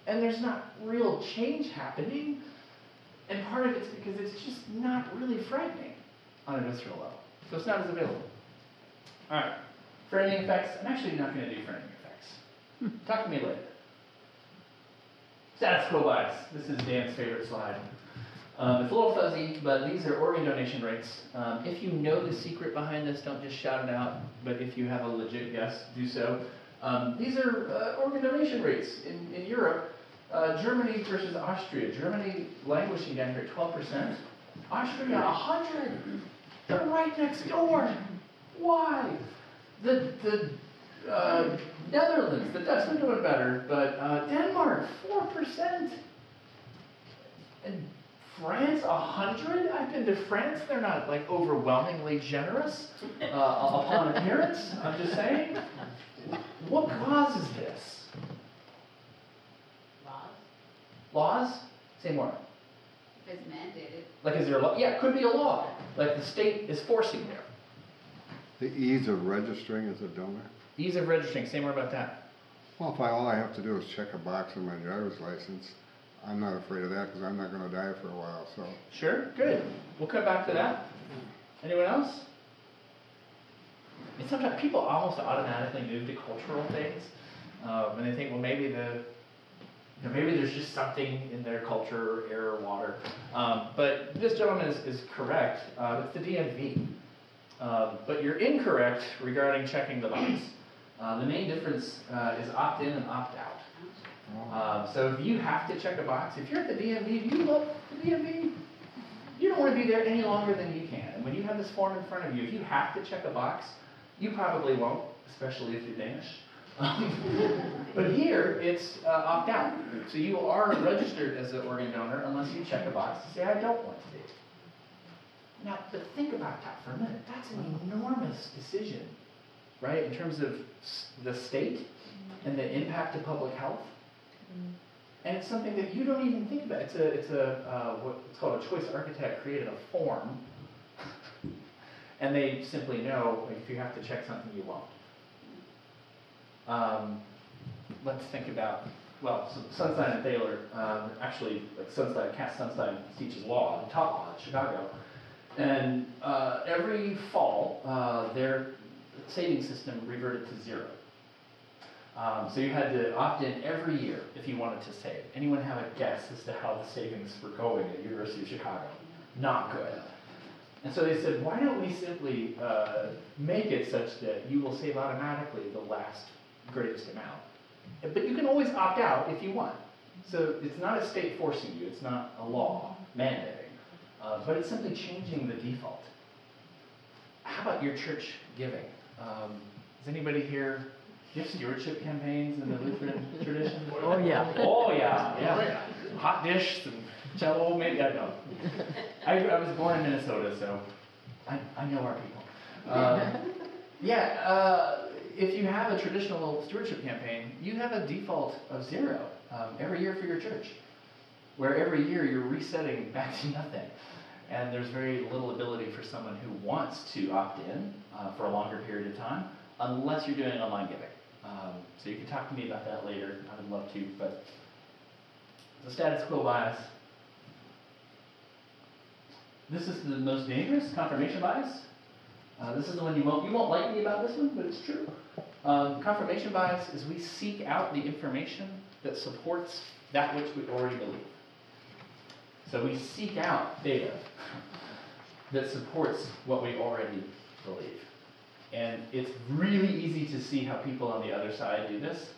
and there's not real change happening. And part of it's because it's just not really frightening on a visceral level. So it's not as available. All right, framing effects. I'm actually not going to do framing effects. Talk to me later. Status quo bias. This is Dan's favorite slide. Um, it's a little fuzzy, but these are organ donation rates. Um, if you know the secret behind this, don't just shout it out. But if you have a legit guess, do so. Um, these are uh, organ donation rates in, in Europe. Uh, Germany versus Austria. Germany languishing down here at twelve percent. Austria, one hundred. They're right next door. Why? The, the uh, Netherlands, the Dutch are doing better, but uh, Denmark, four percent. And France, one hundred? I've been to France. They're not, like, overwhelmingly generous uh, upon appearance. I'm just saying. What causes this? Laws, Laws? Say more. if it's mandated. Like, is there a law? Yeah, it could be a law. Like, the state is forcing you. The ease of registering as a donor? Ease of registering. Say more about that. Well, if I, all I have to do is check a box on my driver's license, I'm not afraid of that because I'm not going to die for a while, so. Sure, good. We'll come back to that. Anyone else? And sometimes people almost automatically move to cultural things, um, and they think, well, maybe the, you know, maybe there's just something in their culture, air, or water. Um, but this gentleman is, is correct. Uh, it's the D M V. Um, but you're incorrect regarding checking the box. Uh, the main difference uh, is opt-in and opt-out. Um, so if you have to check a box, if you're at the D M V, you love the D M V. You don't want to be there any longer than you can. And when you have this form in front of you, if you have to check a box, you probably won't, especially if you're Danish. But here, it's uh, opt-out. So you are registered as an organ donor unless you check a box to say, I don't want to be. Now, but think about that for a minute. That's an enormous decision, right, in terms of the state and the impact to public health. And it's something that you don't even think about. It's a, it's a uh, what's called a choice architect created a form, and they simply know like, if you have to check something, you won't. Um, let's think about, well, so Sunstein and Thaler, um, actually, like Sunstein, Cass Sunstein teaches law, and taught law in Chicago. And uh, every fall, uh, their savings system reverted to zero. Um, so you had to opt in every year if you wanted to save. Anyone have a guess as to how the savings were going at University of Chicago? Not good. And so they said, why don't we simply uh, make it such that you will save automatically the last greatest amount. But you can always opt out if you want. So it's not a state forcing you. It's not a law mandating. Uh, but it's simply changing the default. How about your church giving? Um, is anybody here gift stewardship campaigns in the Lutheran tradition? Oh, yeah. Oh, yeah. Yeah. Hot dish, some cello, maybe. I don't know. I, I was born in Minnesota, so I, I know our people. Um, yeah, uh, if you have a traditional stewardship campaign, you have a default of zero um, every year for your church, where every year you're resetting back to nothing. And there's very little ability for someone who wants to opt in uh, for a longer period of time, unless you're doing online giving. Um, so you can talk to me about that later. I would love to, but the status quo bias. This is the most dangerous, confirmation bias. Uh, this is the one you won't, you won't like me about this one, but it's true. Um, confirmation bias is we seek out the information that supports that which we already believe. So we seek out data that supports what we already believe. And it's really easy to see how people on the other side do this.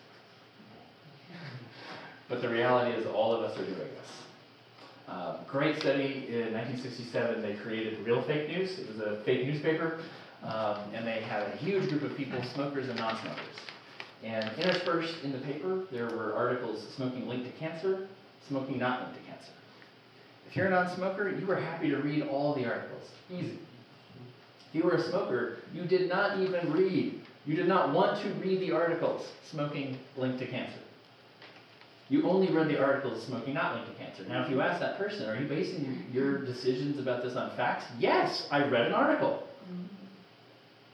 But the reality is all of us are doing this. Uh, great study in nineteen sixty-seven, they created Real Fake News. It was a fake newspaper. Um, and they had a huge group of people, smokers and non-smokers. And interspersed in the paper, there were articles, smoking linked to cancer, smoking not linked to cancer. If you're a non-smoker, you were happy to read all the articles. Easy. If you were a smoker, you did not even read. You did not want to read the articles, smoking linked to cancer. You only read the articles, smoking not linked to cancer. Now, if you ask that person, are you basing your decisions about this on facts? Yes, I read an article.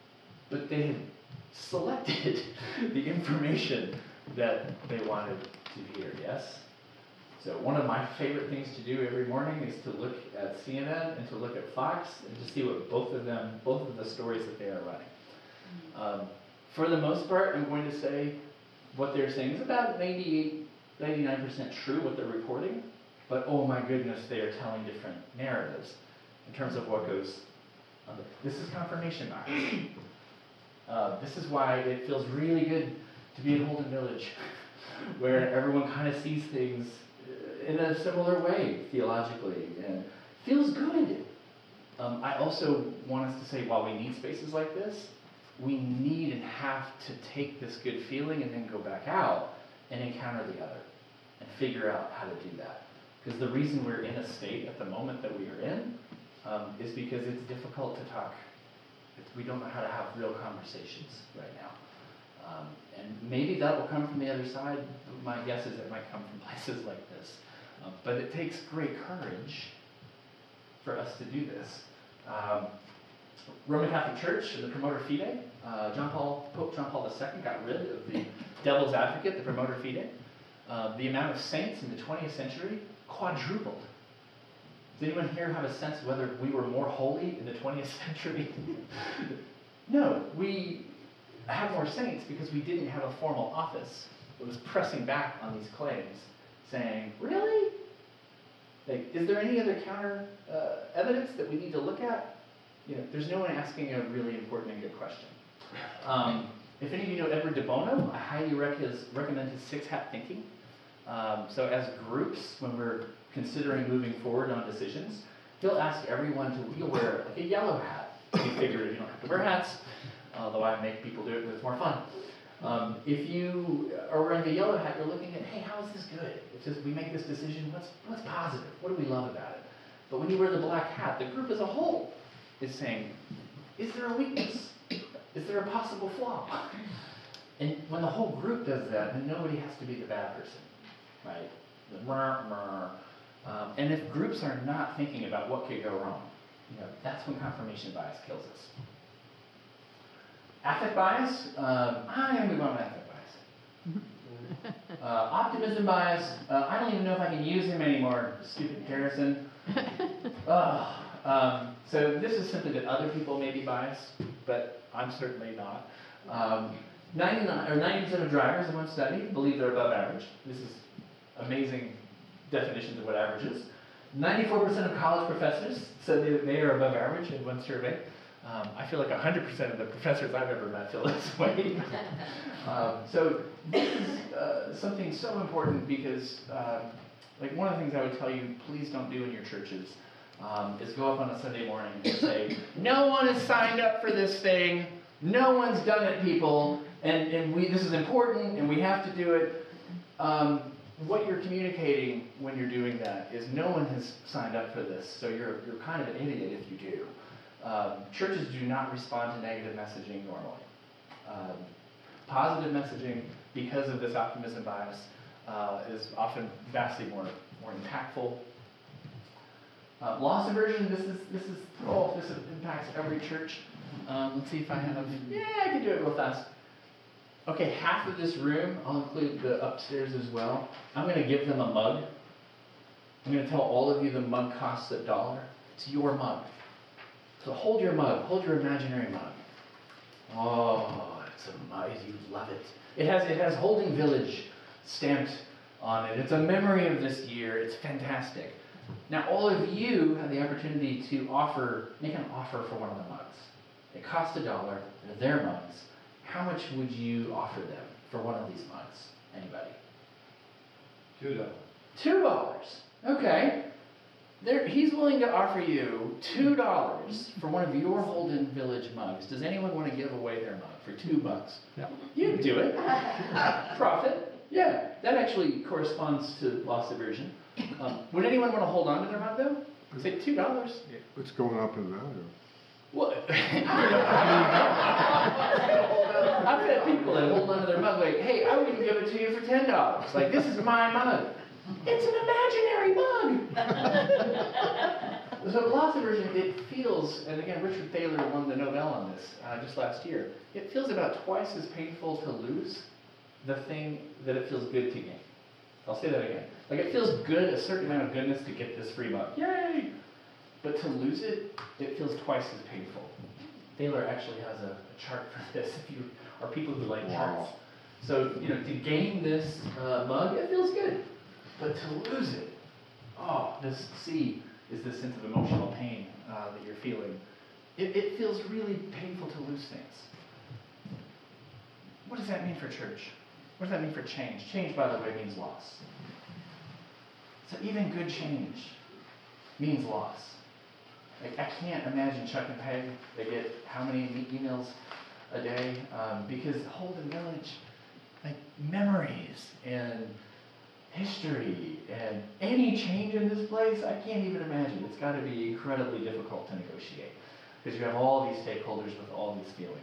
But they had selected the information that they wanted to hear, yes? So one of my favorite things to do every morning is to look at C N N and to look at Fox and to see what both of them, both of the stories that they are running. Um, for the most part, I'm going to say what they're saying is about ninety-eight, ninety-nine percent true what they're reporting, but oh my goodness, they are telling different narratives in terms of what goes on. The, this is confirmation bias. Uh, this is why it feels really good to be in Holden Village, where everyone kind of sees things in a similar way theologically and feels good. Um, I also want us to say, while we need spaces like this, we need and have to take this good feeling and then go back out and encounter the other and figure out how to do that. Because the reason we're in a state at the moment that we are in um, is because it's difficult to talk. It's, we don't know how to have real conversations right now. Um, and maybe that will come from the other side. My guess is it might come from places like this. Um, but it takes great courage for us to do this. Um, Roman Catholic Church and the Promoter Fide, uh, John Paul, Pope John Paul the Second got rid of the devil's advocate, the Promoter Fide. Uh, the amount of saints in the twentieth century quadrupled. Does anyone here have a sense of whether we were more holy in the twentieth century? No, we have more saints because we didn't have a formal office that was pressing back on these claims, saying, really? Like, is there any other counter uh, evidence that we need to look at? You know, there's no one asking a really important and good question. Um, if any of you know Edward de Bono, I highly rec- his, recommend his six-hat thinking. Um, so as groups, when we're considering moving forward on decisions, he'll ask everyone to he'll wear like a yellow hat. He figured you don't have to wear hats, although I make people do it because it's more fun. Um, if you are wearing a yellow hat, you're looking at, hey, how is this good? It's just we make this decision, what's, what's positive? What do we love about it? But when you wear the black hat, the group as a whole is saying, is there a weakness? Is there a possible flaw? And when the whole group does that, then nobody has to be the bad person, right? The murr, murr. Um, and if groups are not thinking about what could go wrong, you know, that's when confirmation bias kills us. Affect bias, um, I'm going to move on to affect bias. Uh, optimism bias, uh, I don't even know if I can use him anymore, stupid Harrison. Uh, um, so this is simply that other people may be biased, but I'm certainly not. Um, ninety-nine or ninety percent of drivers in one study believe they're above average. This is amazing definitions of what average is. ninety-four percent of college professors said they, they are above average in one survey. Um, I feel like one hundred percent of the professors I've ever met feel this way. um, so this is uh, something so important because, uh, like one of the things I would tell you, please don't do in your churches um, is go up on a Sunday morning and say, no one has signed up for this thing, no one's done it, people, and, and we this is important and we have to do it. Um, what you're communicating when you're doing that is no one has signed up for this, so you're, you're kind of an idiot if you do. Um, churches do not respond to negative messaging normally. Um, positive messaging, because of this optimism bias, uh, is often vastly more, more impactful. Uh, loss aversion, this is, this is, oh, this impacts every church. Um, let's see if I have, yeah, I can do it real fast. Okay, half of this room, I'll include the upstairs as well. I'm going to give them a mug. I'm going to tell all of you the mug costs a dollar. It's your mug. So hold your mug, hold your imaginary mug. Oh, it's a mug, you love it. It has, it has Holding Village stamped on it. It's a memory of this year. It's fantastic. Now, all of you have the opportunity to offer, make an offer for one of the mugs. It costs a dollar. They're their mugs. How much would you offer them for one of these mugs? Anybody? Two dollars. Two dollars. Okay. There, he's willing to offer you two dollars for one of your Holden Village mugs. Does anyone want to give away their mug for two bucks? No. You'd do it. Profit. Yeah, that actually corresponds to loss aversion. Um, would anyone want to hold on to their mug though? Say two dollars. It's going up in value. What? I've had people that hold on to their mug like, hey, I would even give it to you for ten dollars. Like, this is my mug. It's an imaginary mug. So loss aversion, it feels, and again, Richard Thaler won the Nobel on this uh, just last year. It feels about twice as painful to lose the thing that it feels good to gain. I'll say that again. Like it feels good, a certain amount of goodness to get this free mug. Yay! But to lose it, it feels twice as painful. Thaler actually has a, a chart for this if you are people who like Wow. charts. So, you know, to gain this uh, mug, it feels good. But to lose it, oh, this C is this sense of emotional pain uh, that you're feeling. It, it feels really painful to lose things. What does that mean for church? What does that mean for change? Change, by the way, means loss. So even good change means loss. Like, I can't imagine Chuck and Peg, they get how many e- emails a day? Um, because Holden Village, like memories and history and any change in this place, I can't even imagine. It's got to be incredibly difficult to negotiate because you have all these stakeholders with all these feelings.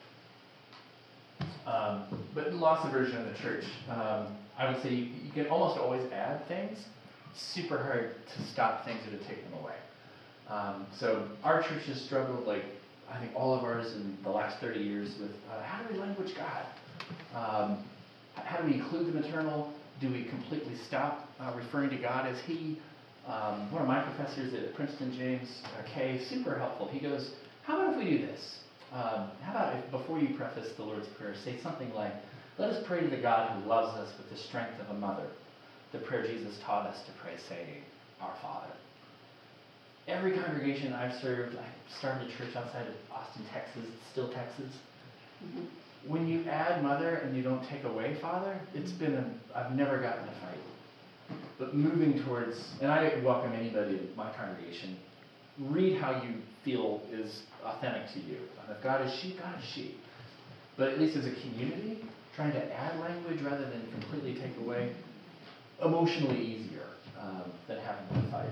Um, but loss aversion in the church, um, I would say you, you can almost always add things. It's super hard to stop things or to take them away. Um, so our church has struggled, like I think all of ours in the last thirty years, with uh, how do we language God? Um, how do we include the maternal? Do we completely stop uh, referring to God as He? Um, one of my professors at Princeton, James uh, Kay, super helpful. He goes, how about if we do this? Um, how about if before you preface the Lord's Prayer, say something like, let us pray to the God who loves us with the strength of a mother, the prayer Jesus taught us to pray, saying, Our Father. Every congregation I've served, I started a church outside of Austin, Texas, it's still Texas. Mm-hmm. When you add mother and you don't take away father, it's been, a, I've never gotten a fight. But moving towards, and I welcome anybody in my congregation, read how you feel is authentic to you. If God is she, God is she. But at least as a community, trying to add language rather than completely take away, emotionally easier um, than having to fight.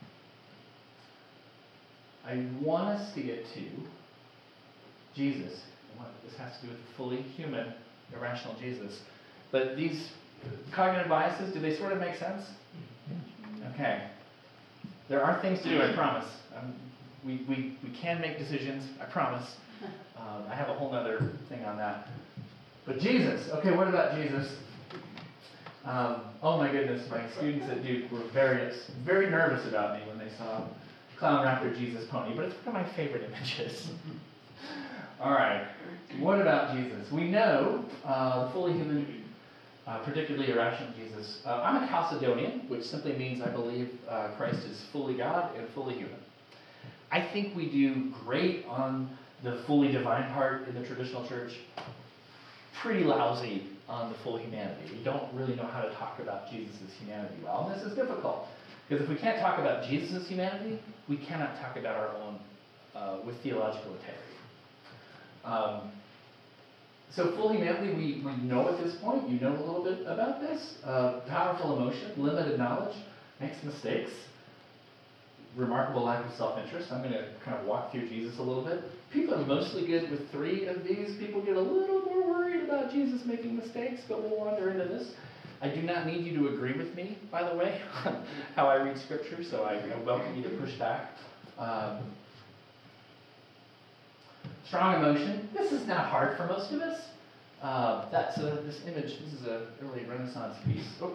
I want us to get to Jesus. This has to do with fully human, irrational Jesus. But these cognitive biases, do they sort of make sense? Okay. There are things to do, I promise. Um, we, we, we can make decisions, I promise. Um, I have a whole other thing on that. But Jesus, okay, what about Jesus? Um, oh my goodness, my students at Duke were very, very nervous about me when they saw Clown Raptor Jesus Pony, but it's one of my favorite images. All right, what about Jesus? We know uh, fully human, uh, particularly irrational Jesus. Uh, I'm a Chalcedonian, which simply means I believe uh, Christ is fully God and fully human. I think we do great on the fully divine part in the traditional church, pretty lousy on the full humanity. We don't really know how to talk about Jesus' humanity well, and this is difficult. Because if we can't talk about Jesus' humanity, we cannot talk about our own uh, with theological integrity. Um, so full humanity, we, we know at this point, you know a little bit about this. Uh, powerful emotion, limited knowledge, makes mistakes, remarkable lack of self-interest. I'm going to kind of walk through Jesus a little bit. People are mostly good with three of these. People get a little more worried about Jesus making mistakes, but we'll wander into this. I do not need you to agree with me, by the way, how I read Scripture, so I, I welcome you to push back. Um, strong emotion. This is not hard for most of us. Uh, that's a, this image. This is an early Renaissance piece. Oh.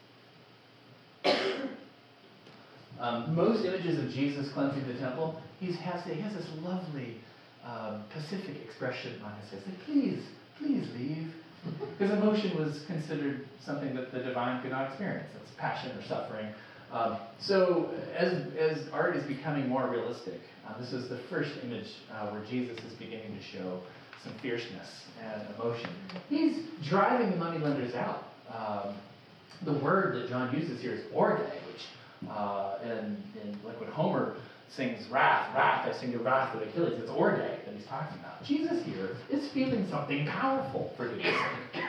um, most images of Jesus cleansing the temple, he has, he has this lovely um, Pacific expression on his face. Like, please, please leave. Because emotion was considered something that the divine could not experience. It's passion or suffering. Um, so as, as art is becoming more realistic, uh, this is the first image uh, where Jesus is beginning to show some fierceness and emotion. He's driving the moneylenders out. Um, the word that John uses here is orge, which uh, in, in like when Homer sings wrath, wrath, I sing the wrath of Achilles, it's orge that he's talking about. Jesus here is feeling something powerful for his sake.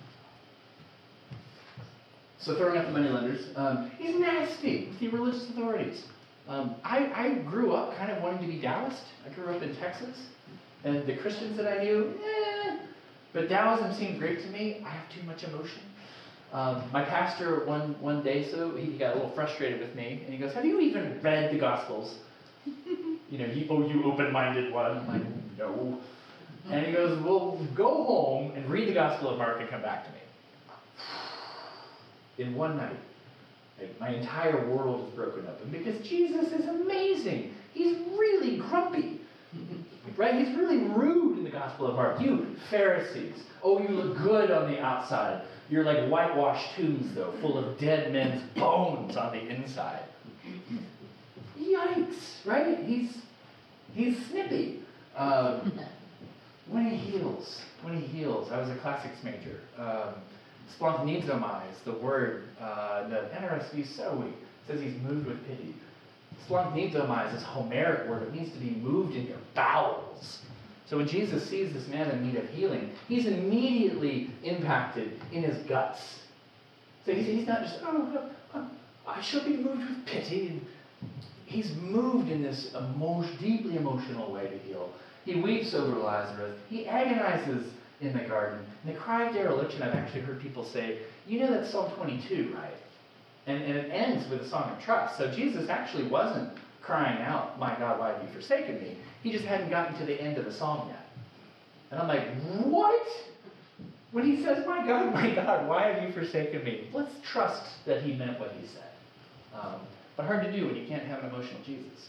So throwing out the moneylenders, um, he's nasty with the religious authorities. Um, I, I grew up kind of wanting to be Taoist. I grew up in Texas, and the Christians that I knew, eh, but Taoism seemed great to me. I have too much emotion. Um, my pastor one one day, so he got a little frustrated with me, and he goes, "Have you even read the Gospels?" You know, you, oh, you open-minded one. I'm like, no. And he goes, well, go home and read the Gospel of Mark and come back to me. in one night, like, my entire world is broken up. And because Jesus is amazing, he's really grumpy. Right? He's really rude in the Gospel of Mark. You Pharisees, oh, you look good on the outside. You're like whitewashed tombs, though, full of dead men's bones on the inside. Yikes, right? He's he's snippy. Um, when he heals, when he heals, I was a classics major. Um, Splanchnizomai is the word. Uh, the N R S V so says he's moved with pity. Splanchnizomai is this Homeric word. It means to be moved in your bowels. So when Jesus sees this man in need of healing, he's immediately impacted in his guts. So he's, he's not just, oh, oh, I shall be moved with pity. And he's moved in this emo- deeply emotional way to heal. He weeps over Lazarus. He agonizes in the garden. In the cry of dereliction, I've actually heard people say, you know that's Psalm twenty-two, right? And, and it ends with a song of trust. So Jesus actually wasn't crying out, my God, why have you forsaken me? He just hadn't gotten to the end of the psalm yet. And I'm like, what? When he says, my God, my God, why have you forsaken me? Let's trust that he meant what he said. Um, but hard to do when you can't have an emotional Jesus.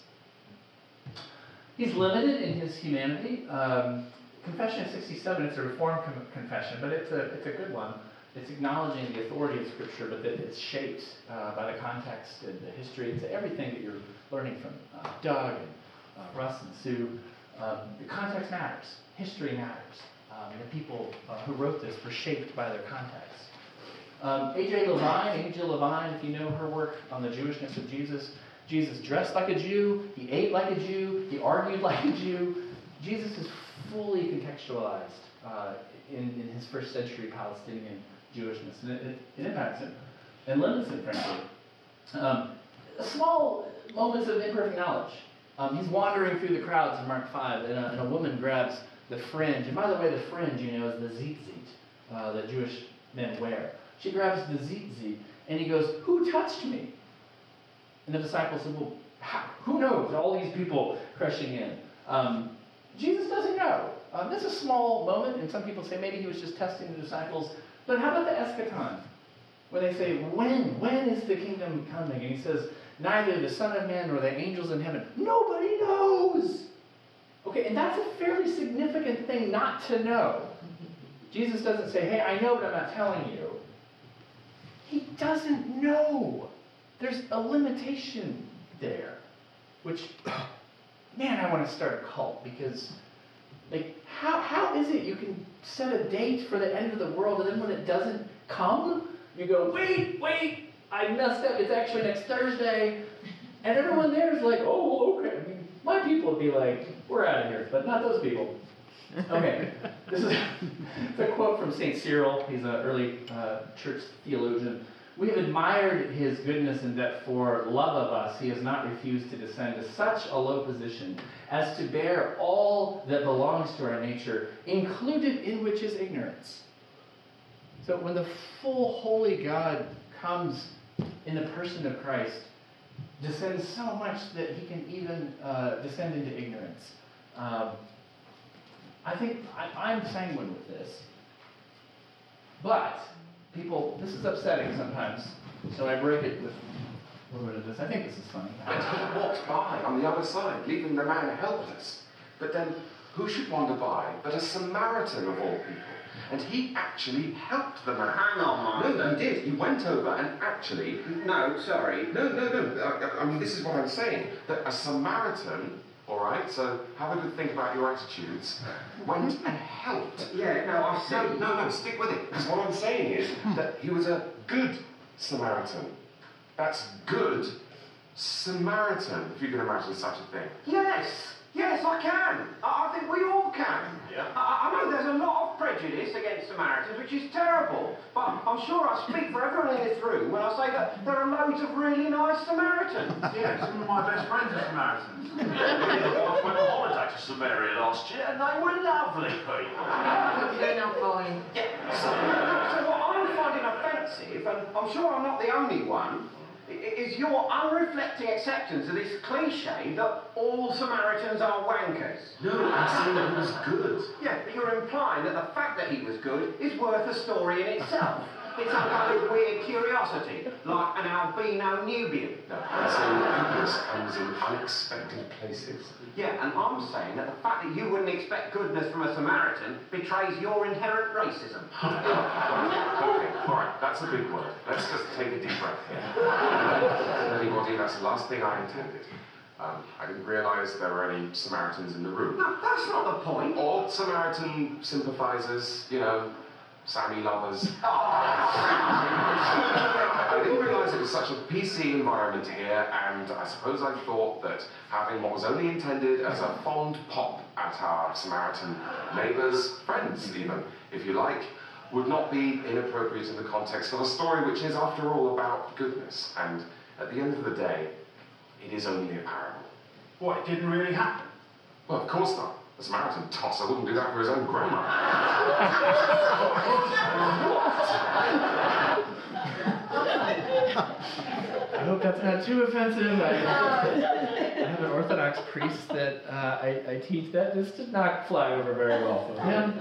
He's limited in his humanity. Um, Confession sixty-seven, it's a Reformed com- confession, but it's a, it's a good one. It's acknowledging the authority of Scripture, but that it's shaped uh, by the context and the history. It's everything that you're learning from uh, Doug and uh, Russ and Sue. Um, the context matters. History matters. Um, and the people uh, who wrote this were shaped by their context. Um, A J Levine, A J Levine, if you know her work on the Jewishness of Jesus, Jesus dressed like a Jew, he ate like a Jew, he argued like a Jew. Jesus is fully contextualized uh, in, in his first century Palestinian Jewishness, and it, it, it impacts him and limits him, frankly. Um, small moments of imperfect knowledge. Um, he's wandering through the crowds in Mark five, and a, and a woman grabs the fringe. And by the way, the fringe, you know, is the tzitzit uh, that Jewish men wear. She grabs the tzitzit, and he goes, who touched me? And the disciples said, well, how, who knows? All these people crushing in. Um, Jesus doesn't know. Um, this is a small moment, and some people say maybe he was just testing the disciples. But how about the eschaton? When they say, when? When is the kingdom coming? And he says, neither the Son of Man nor the angels in heaven. Nobody knows. Okay, and that's a fairly significant thing not to know. Jesus doesn't say, hey, I know, but I'm not telling you. He doesn't know. There's a limitation there, which, man, I want to start a cult, because, like, how how is it you can set a date for the end of the world, and then when it doesn't come, you go, wait, wait, I messed up, it's actually next Thursday, and everyone there is like, oh, okay. I mean, my people would be like, we're out of here, but not those people. Okay, this is a quote from Saint Cyril. He's an early uh, church theologian. We have admired his goodness and that for love of us he has not refused to descend to such a low position as to bear all that belongs to our nature, included in which is ignorance. So when the full holy God comes in the person of Christ, descends so much that he can even uh, descend into ignorance. Um, I think I, I'm sanguine with this. But people, this is upsetting sometimes, so I break it with a little bit of this. I think this is funny. And he walked by on the other side, leaving the man helpless. But then, who should wander by but a Samaritan of all people? And he actually helped the man. Hang on, Mark. No, he did. He went over and actually... No, sorry. No, no, no. I, I mean, this is what I'm saying. That a Samaritan, all right, so have a good think about your attitudes, went and helped. Yeah, no, I see. No, no, no, stick with it. Because what I'm saying is that he was a good Samaritan. That's good Samaritan, if you can imagine such a thing. Yes, yes, I can. I, I think we all can. Yeah. I, I know there's a lot of prejudice against Samaritans, which is terrible. But I'm sure I speak for everyone in this room when I say that there are loads of really nice Samaritans. Yeah, some of my best friends are Samaritans. I went on holiday to Samaria last year and they were lovely people. They're not fine. Yeah. So, so what I'm finding offensive, and I'm sure I'm not the only one, is your unreflecting acceptance of this cliche that all Samaritans are wankers. No, I'm saying he was good. Yeah, but you're implying that the fact that he was good is worth a story in itself. It's some kind of weird curiosity, like an albino Nubian. No, I'm saying that goodness comes in unexpected places. Yeah, and I'm saying that the fact that you wouldn't expect goodness from a Samaritan betrays your inherent racism. Okay, all right, that's a big word. Let's just take a deep breath here. Anybody, that's the last thing I intended. Um, I didn't realise there were any Samaritans in the room. No, that's not the point. All Samaritan sympathisers, you know, Sammy lovers. I didn't realise it was such a P C environment here, and I suppose I thought that having what was only intended as a fond pop at our Samaritan neighbours, friends even, if you like, would not be inappropriate in the context of a story which is, after all, about goodness. And at the end of the day, it is only a parable. What, it didn't really happen? Well, of course not. The Samaritan tosser wouldn't do that for his own grandma. I hope that's not too offensive. I, I have an Orthodox priest that uh, I, I teach that. This did not fly over very well for him.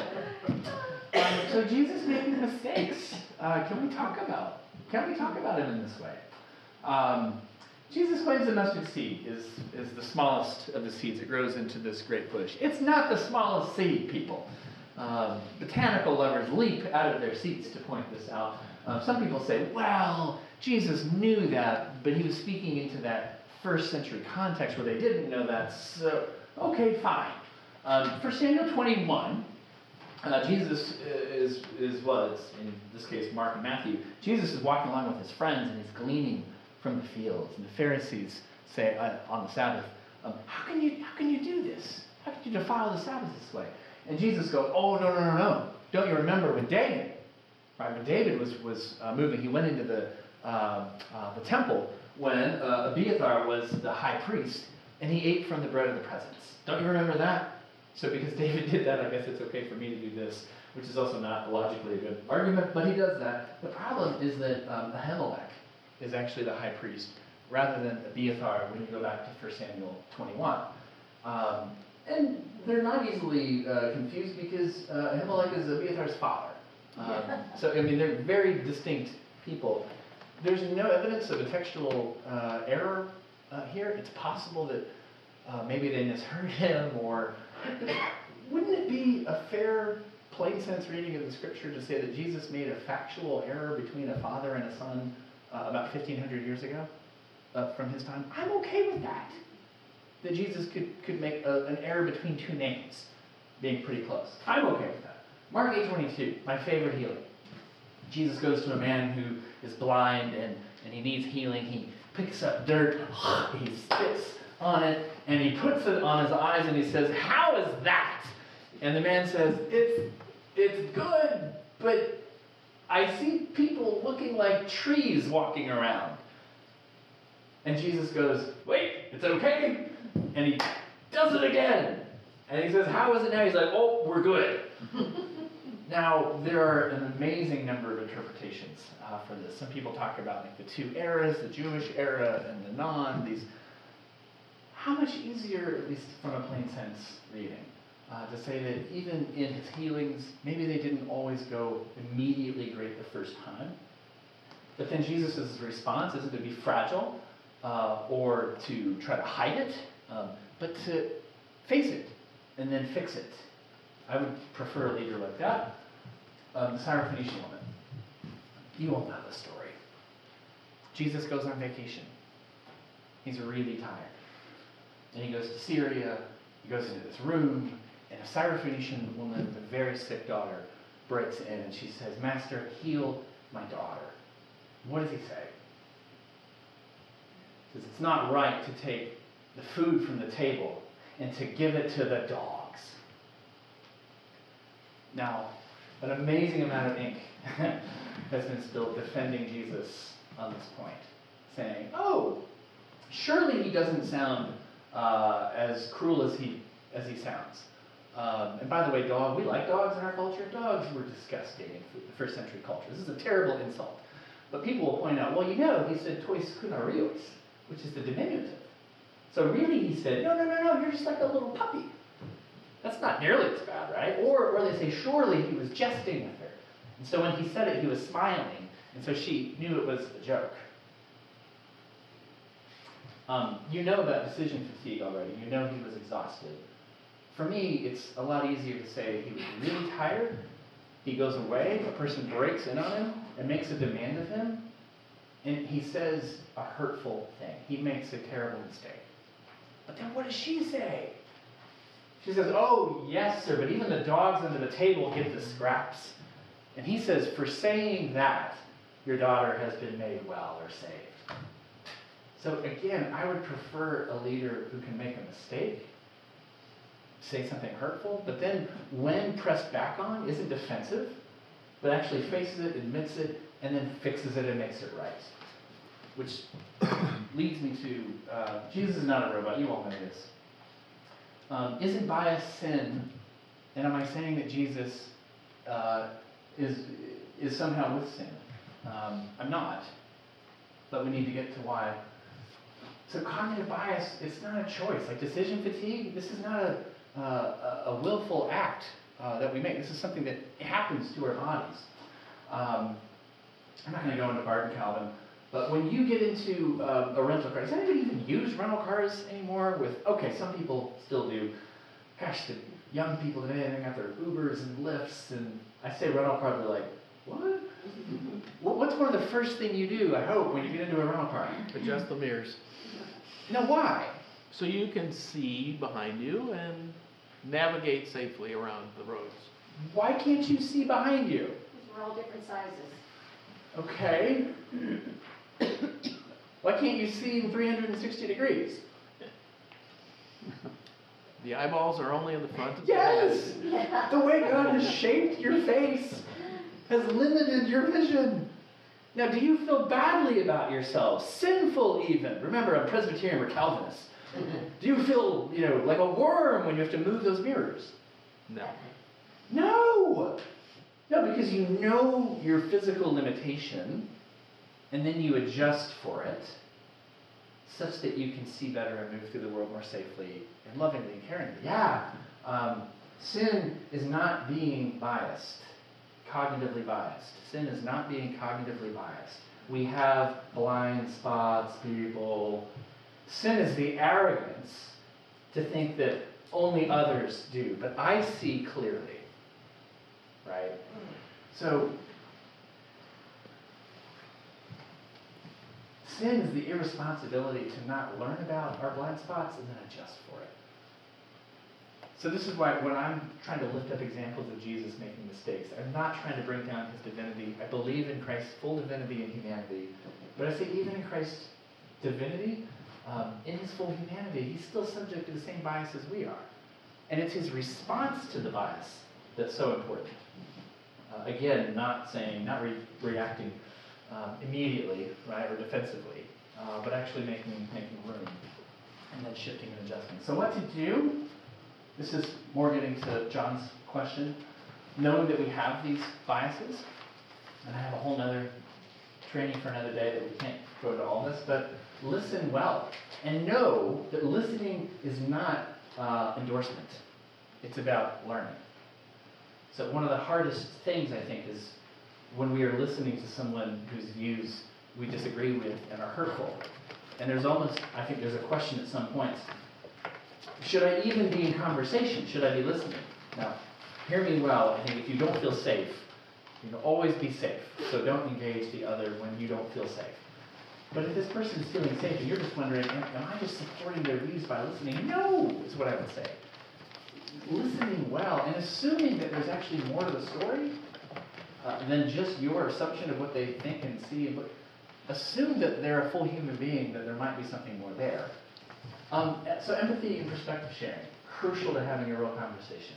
Um, so Jesus making mistakes. Uh, can we talk about? Can we talk about him in this way? Um, Jesus claims the mustard seed is, is the smallest of the seeds that grows into this great bush. It's not the smallest seed, people. Um, botanical lovers leap out of their seats to point this out. Uh, some people say, well, Jesus knew that, but he was speaking into that first century context where they didn't know that, so, okay, fine. Um, for Samuel twenty-one, uh, Jesus is, is was, in this case, Mark and Matthew, Jesus is walking along with his friends and he's gleaning from the fields. And the Pharisees say uh, on the Sabbath, um, how can you how can you do this? How can you defile the Sabbath this way? And Jesus goes, oh, no, no, no, no. Don't you remember with David? Right, when David was, was uh, moving, he went into the, uh, uh, the temple when uh, Abiathar was the high priest, and he ate from the bread of the presence. Don't you remember that? So because David did that, I guess it's okay for me to do this, which is also not logically a good argument, but he does that. The problem is that um, Ahimelech is actually the high priest, rather than Abiathar when you go back to First Samuel twenty-one. Um, and they're not easily uh, confused because uh, Ahimelech is Abiathar's father. Um, so, I mean, they're very distinct people. There's no evidence of a textual uh, error uh, here. It's possible that uh, maybe they misheard him, or wouldn't it be a fair, plain sense reading of the scripture to say that Jesus made a factual error between a father and a son uh, about fifteen hundred years ago uh, from his time? I'm okay with that. That Jesus could, could make a, an error between two names being pretty close. I'm okay with that. Mark eight twenty-two, my favorite healing. Jesus goes to a man who is blind and, and he needs healing. He picks up dirt, he spits on it, and he puts it on his eyes and he says, how is that? And the man says, it's, it's good, but I see people looking like trees walking around. And Jesus goes, wait, it's okay. And he does it again. And he says, how is it now? He's like, oh, we're good. Now, there are an amazing number of interpretations uh, for this. Some people talk about like the two eras, the Jewish era and the non, these. How much easier, at least from a plain sense reading, uh, to say that even in his healings, maybe they didn't always go immediately great the first time. But then Jesus' response isn't to be fragile uh, or to try to hide it, um, but to face it and then fix it. I would prefer a leader like that. Um, the Syrophoenician woman. You all know the story. Jesus goes on vacation. He's really tired. And he goes to Syria. He goes into this room. And a Syrophoenician woman with a very sick daughter breaks in. And she says, Master, heal my daughter. What does he say? He says, it's not right to take the food from the table and to give it to the dogs. Now, an amazing amount of ink has been spilled defending Jesus on this point, saying, oh, surely he doesn't sound uh, as cruel as he as he sounds. Um, and by the way, dog, we like dogs in our culture. Dogs were disgusting in the first century culture. This is a terrible insult. But people will point out, well, you know, he said tois kunarios, which is the diminutive. So really he said, no, no, no, no, you're just like a little puppy. That's not nearly as bad, right? Or, or they say, surely he was jesting with her. And so when he said it, he was smiling. And so she knew it was a joke. Um, you know about decision fatigue already. You know he was exhausted. For me, it's a lot easier to say he was really tired. He goes away, a person breaks in on him and makes a demand of him, and he says a hurtful thing. He makes a terrible mistake. But then what does she say? She says, oh, yes, sir, but even the dogs under the table get the scraps. And he says, for saying that, your daughter has been made well or saved. So again, I would prefer a leader who can make a mistake, say something hurtful, but then when pressed back on, isn't defensive, but actually faces it, admits it, and then fixes it and makes it right. Which leads me to, uh, Jesus is not a robot, you all know this. Um, isn't bias sin, and am I saying that Jesus uh, is, is somehow with sin? Um, I'm not, but we need to get to why. So cognitive bias, it's not a choice. Like decision fatigue, this is not a, uh, a willful act uh, that we make. This is something that happens to our bodies. Um, I'm not going to go into Barton Calvin, but when you get into uh, a rental car, does anybody even use rental cars anymore? With okay, some people still do. Gosh, the young people today, they got their Ubers and Lyfts, and I say rental car, they're like, what? What's one of the first thing you do, I hope, when you get into a rental car? Adjust the mirrors. Now, why? So you can see behind you and navigate safely around the roads. Why can't you see behind you? Because we're all different sizes. Okay. Why can't you see in three hundred sixty degrees? The eyeballs are only in the front of the Yes! head. Yeah. The way God has shaped your face has limited your vision. Now, do you feel badly about yourself? Sinful even. Remember, I'm Presbyterian, we're Calvinists. Do you feel, you know, like a worm when you have to move those mirrors? No. No! No, because you know your physical limitation, and then you adjust for it, such that you can see better and move through the world more safely and lovingly and caringly. Yeah, um, sin is not being biased, cognitively biased. Sin is not being cognitively biased. We have blind spots, people. Sin is the arrogance to think that only others do, but I see clearly, right? So, sin is the irresponsibility to not learn about our blind spots and then adjust for it. So this is why when I'm trying to lift up examples of Jesus making mistakes, I'm not trying to bring down his divinity. I believe in Christ's full divinity and humanity. But I say even in Christ's divinity, um, in his full humanity, he's still subject to the same bias as we are. And it's his response to the bias that's so important. Uh, again, not saying, not re- reacting um, immediately, right, or defensively, uh, but actually making making room and then shifting and adjusting. So what to do? This is more getting to John's question. Knowing that we have these biases, and I have a whole nother training for another day that we can't go into all this, but listen well. And know that listening is not uh, endorsement. It's about learning. So one of the hardest things, I think, is when we are listening to someone whose views we disagree with and are hurtful. And there's almost, I think there's a question at some points, should I even be in conversation? Should I be listening? Now, hear me well. I think if you don't feel safe, you know, always be safe. So don't engage the other when you don't feel safe. But if this person is feeling safe and you're just wondering, am, am I just supporting their views by listening? No, is what I would say. Listening well and assuming that there's actually more to the story uh, than just your assumption of what they think and see. And look. Assume that they're a full human being, that there might be something more there. Um, so empathy and perspective sharing, crucial to having a real conversation.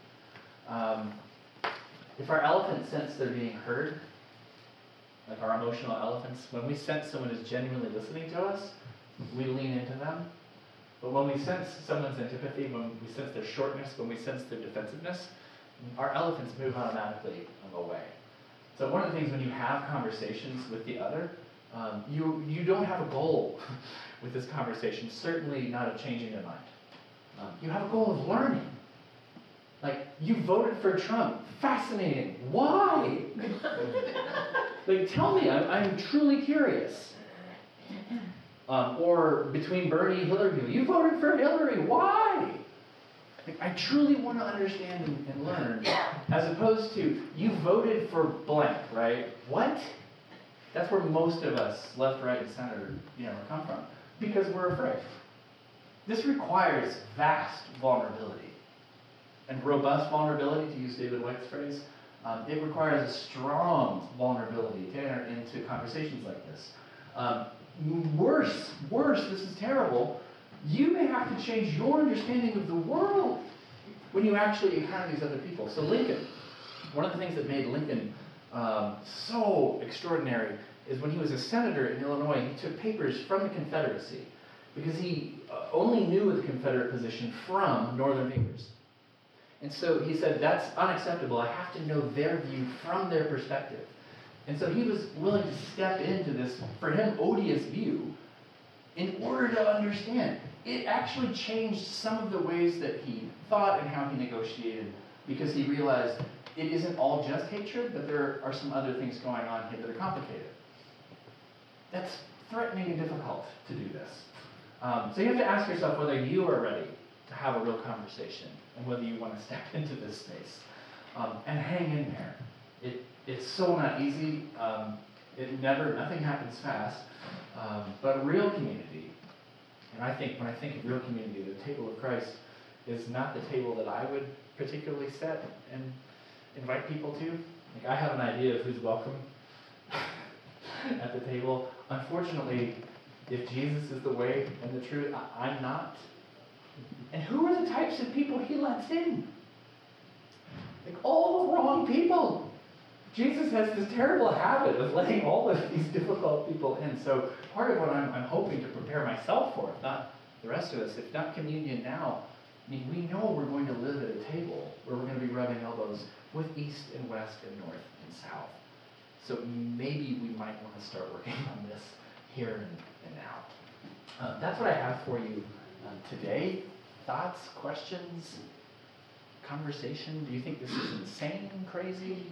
Um, if our elephants sense they're being heard, like our emotional elephants, when we sense someone is genuinely listening to us, we lean into them. But when we sense someone's antipathy, when we sense their shortness, when we sense their defensiveness, our elephants move automatically away. So one of the things when you have conversations with the other, um, you you don't have a goal with this conversation, certainly not of changing their mind. Um, you have a goal of learning. Like, you voted for Trump. Fascinating. Why? Like, tell me, I'm, I'm truly curious. Um, or between Bernie and Hillary, people, you voted for Hillary, why? Like, I truly want to understand and, and learn, as opposed to, you voted for blank, right? What? That's where most of us, left, right, and center, you know, come from. Because we're afraid. This requires vast vulnerability. And robust vulnerability, to use David White's phrase, um, it requires a strong vulnerability to enter into conversations like this. Um, worse, worse, this is terrible, you may have to change your understanding of the world when you actually encounter these other people. So Lincoln, one of the things that made Lincoln um, so extraordinary is when he was a senator in Illinois, he took papers from the Confederacy because he uh, only knew the Confederate position from Northern papers. And so he said, that's unacceptable. I have to know their view from their perspective. And so he was willing to step into this, for him, odious view in order to understand. It actually changed some of the ways that he thought and how he negotiated, because he realized it isn't all just hatred, but there are some other things going on here that are complicated. That's threatening and difficult to do this. Um, so you have to ask yourself whether you are ready to have a real conversation and whether you want to step into this space. Um, and hang in there. It, it's so not easy. Um, it never, nothing happens fast. Um, but real community, and I think when I think of real community, the table of Christ is not the table that I would particularly set and invite people to. Like, I have an idea of who's welcome at the table. Unfortunately, if Jesus is the way and the truth, I, I'm not. And who are the types of people he lets in? Like, all the wrong people. Jesus has this terrible habit of letting all of these difficult people in. So part of what I'm, I'm hoping to prepare myself for, if not the rest of us, if not communion now, I mean, we know we're going to live at a table where we're going to be rubbing elbows with East and West and North and South. So maybe we might want to start working on this here and, and now. Uh, that's what I have for you um, today. Thoughts, questions, conversation? Do you think this is insane, crazy?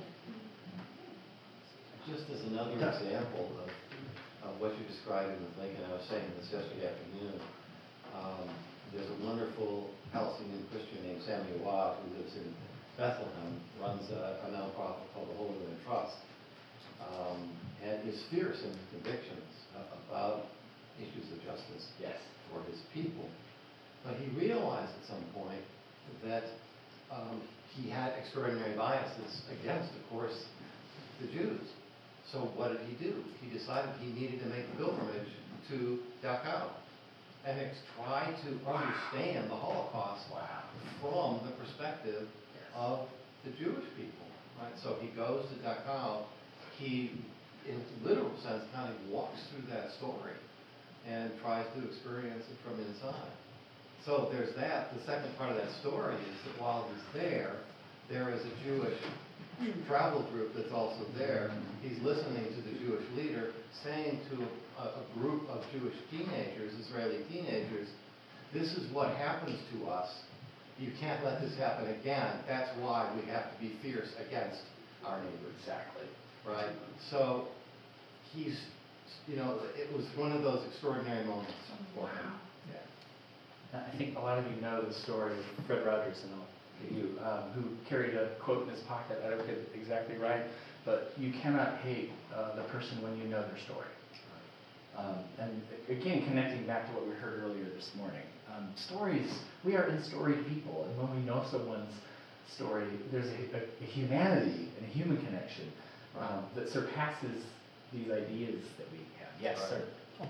Just as another example of, of what you're describing with Lincoln, I was saying this yesterday afternoon. Um, there's a wonderful Palestinian Christian named Samuel Watt who lives in Bethlehem, runs a, a nonprofit called the Holy Land Trust, um, and is fierce in his convictions about issues of justice yes. for his people. But he realized at some point that um, he had extraordinary biases against, of course, the Jews. So what did he do? He decided he needed to make the pilgrimage to Dachau and ex- try to understand the Holocaust wow. from the perspective yes. of the Jewish people. Right? So he goes to Dachau. He, in literal sense, kind of walks through that story and tries to experience it from inside. So there's that. The second part of that story is that while he's there, there is a Jewish travel group that's also there. He's listening to the Jewish leader saying to a, a group of Jewish teenagers, Israeli teenagers, this is what happens to us. You can't let this happen again. That's why we have to be fierce against our neighbor. Exactly. Right? So he's, you know, it was one of those extraordinary moments for him. Yeah. I think a lot of you know the story of Fred Rogers, and I'll get you, um, who carried a quote in his pocket. I don't get it exactly right, but you cannot hate uh, the person when you know their story. Um, and again, connecting back to what we heard earlier this morning, um, stories, we are in-storied people, and when we know someone's story, there's a, a, a humanity and a human connection um, that surpasses these ideas that we have. Yes, right. Sir. Oh.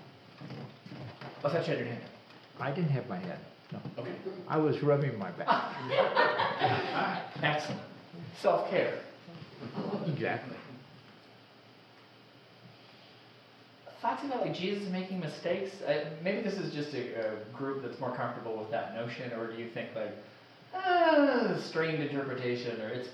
I thought you had your hand up. I didn't have my hand. No. Okay. I was rubbing my back. Alright, excellent. Self-care. Exactly. Thoughts about like Jesus making mistakes? Uh, maybe this is just a, a group that's more comfortable with that notion, or do you think like, ah, strained interpretation, or it's...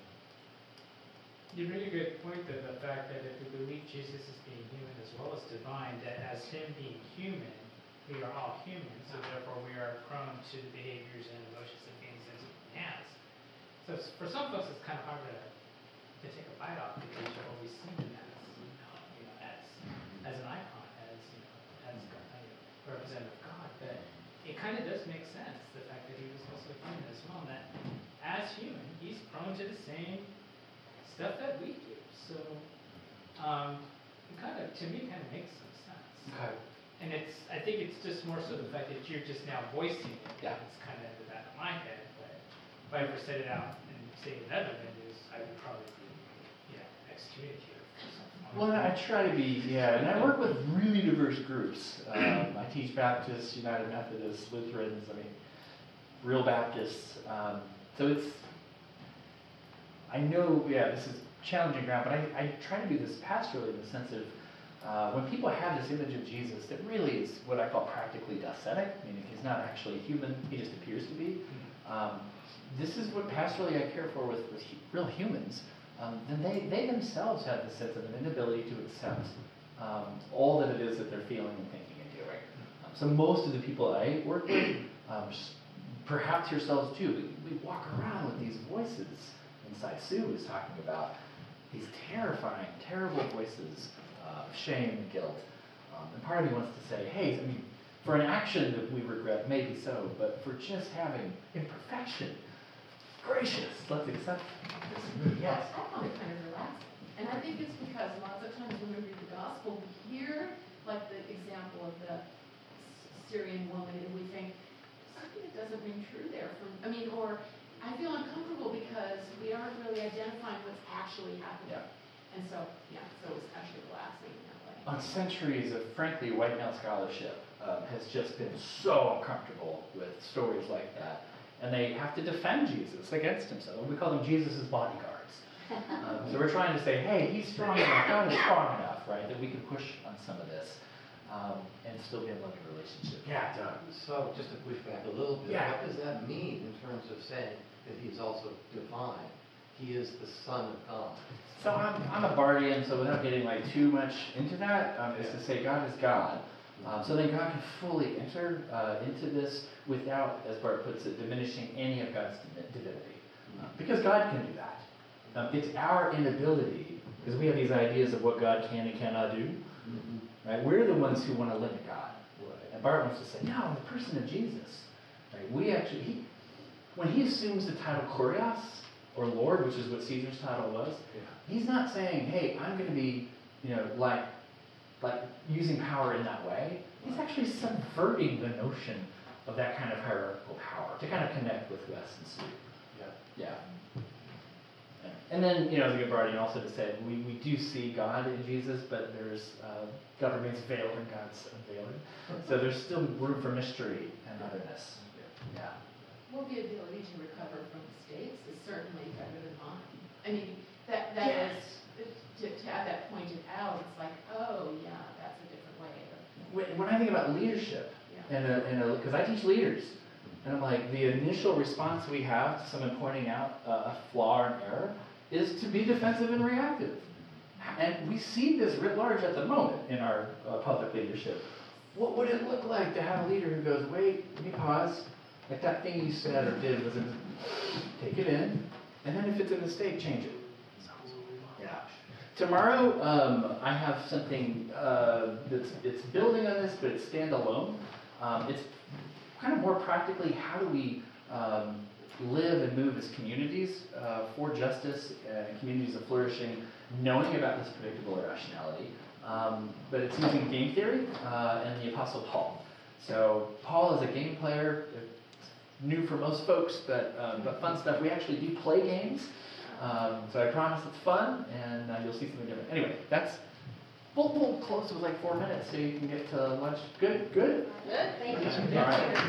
You made a good point that the fact that if we believe Jesus is being human as well as divine, that as him being human, we are all human, so therefore we are prone to the behaviors and emotions and feelings that he has. So for some folks it's kind of hard to, to take a bite off because you've always seen him as as an icon, as you know, as God, you know, representative of God. But it kind of does make sense, the fact that he was also human as well, and that as human, he's prone to the same stuff that we do. So, um, it kind of, to me, kind of makes some sense. Okay. And it's, I think it's just more so the fact that you're just now voicing it. Yeah. It's kind of at the back of my head, but if I ever said it out and say it in other venues, I would probably be, you know, excommunicated or something. Well, I try to be, yeah, and I work with really diverse groups. Um, I teach Baptists, United Methodists, Lutherans, I mean, real Baptists. Um, so it's, I know, yeah, this is challenging ground, but I, I try to do this pastorally in the sense of uh, when people have this image of Jesus that really is what I call practically docetic, meaning he's not actually human, he just appears to be. Um, this is what pastorally I care for with, with real humans. Um, then they, they themselves have the sense of an inability to accept um, all that it is that they're feeling and thinking and doing. Um, so most of the people I work with, um, perhaps yourselves too, we, we walk around with these voices inside. Sue was talking about these terrifying, terrible voices uh, of shame and guilt. Um, and part of me wants to say, hey, I mean, for an action that we regret, maybe so, but for just having imperfection, gracious, let's accept this. Yes. I find it kind of relaxing. And I think it's because lots of times when we read the gospel, we hear, like the example of the Syrian woman, and we think, something that doesn't ring true there. From, I mean, or I feel uncomfortable because we aren't really identifying what's actually happening. Yeah. And so, yeah, so it's actually relaxing in that way. On centuries of, frankly, white male scholarship um, has just been so uncomfortable with stories like that. And they have to defend Jesus against himself. We call them Jesus' bodyguards. Um, so we're trying to say, hey, he's strong enough, God is strong enough, right, that we can push on some of this um, and still be in a loving relationship. Yeah, Doug. So just to push back a little bit, Yeah. what does that mean in terms of saying that he's also divine? He is the Son of God. So I'm, I'm a Bardian, so without getting like too much into that, um, is to say God is God. Um, so then God can fully enter uh, into this without, as Bart puts it, diminishing any of God's divinity. Uh, because God can do that. Um, it's our inability, because we have these ideas of what God can and cannot do. Mm-hmm. Right? We're the ones who want to limit God. Right. And Bart wants to say, no, the person of Jesus. Right? We actually, he, when he assumes the title Kurios, or Lord, which is what Caesar's title was, yeah. he's not saying, hey, I'm going to be, you know, like, like using power in that way. He's actually subverting the notion of that kind of hierarchical power to kind of connect with Wes and Sue. Yeah. Yeah. And then, you know, as a good Bardian also to say, we, we do see God in Jesus, but there's, uh, God remains veiled in God's unveiling. So there's still room for mystery and otherness. Yeah. Well, the ability to recover from mistakes is certainly better than mine. I mean, that, that Yes. is, to, to have that pointed out, it's like, oh, yeah, that's a different way of. When, when I think about leadership, Yeah. and a, and a, because I teach leaders, and I'm like, the initial response we have to someone pointing out uh, a flaw or an error is to be defensive and reactive. And we see this writ large at the moment in our uh, public leadership. What would it look like to have a leader who goes, wait, let me pause, like that thing you said or did was, a, take it in, and then if it's a mistake, change it. Yeah. Tomorrow, um, I have something uh, that's it's building on this, but it's standalone. Um, it's kind of more practically, how do we um, live and move as communities uh, for justice and communities of flourishing, knowing about this predictable irrationality. Um, but it's using game theory uh, and the Apostle Paul. So Paul is a game player. It's new for most folks, but um, but fun stuff. We actually do play games. Um, so I promise it's fun, and uh, you'll see something different. Anyway, that's we'll, we'll close with like four minutes so you can get to lunch. Good, good. Good, thank you. All right.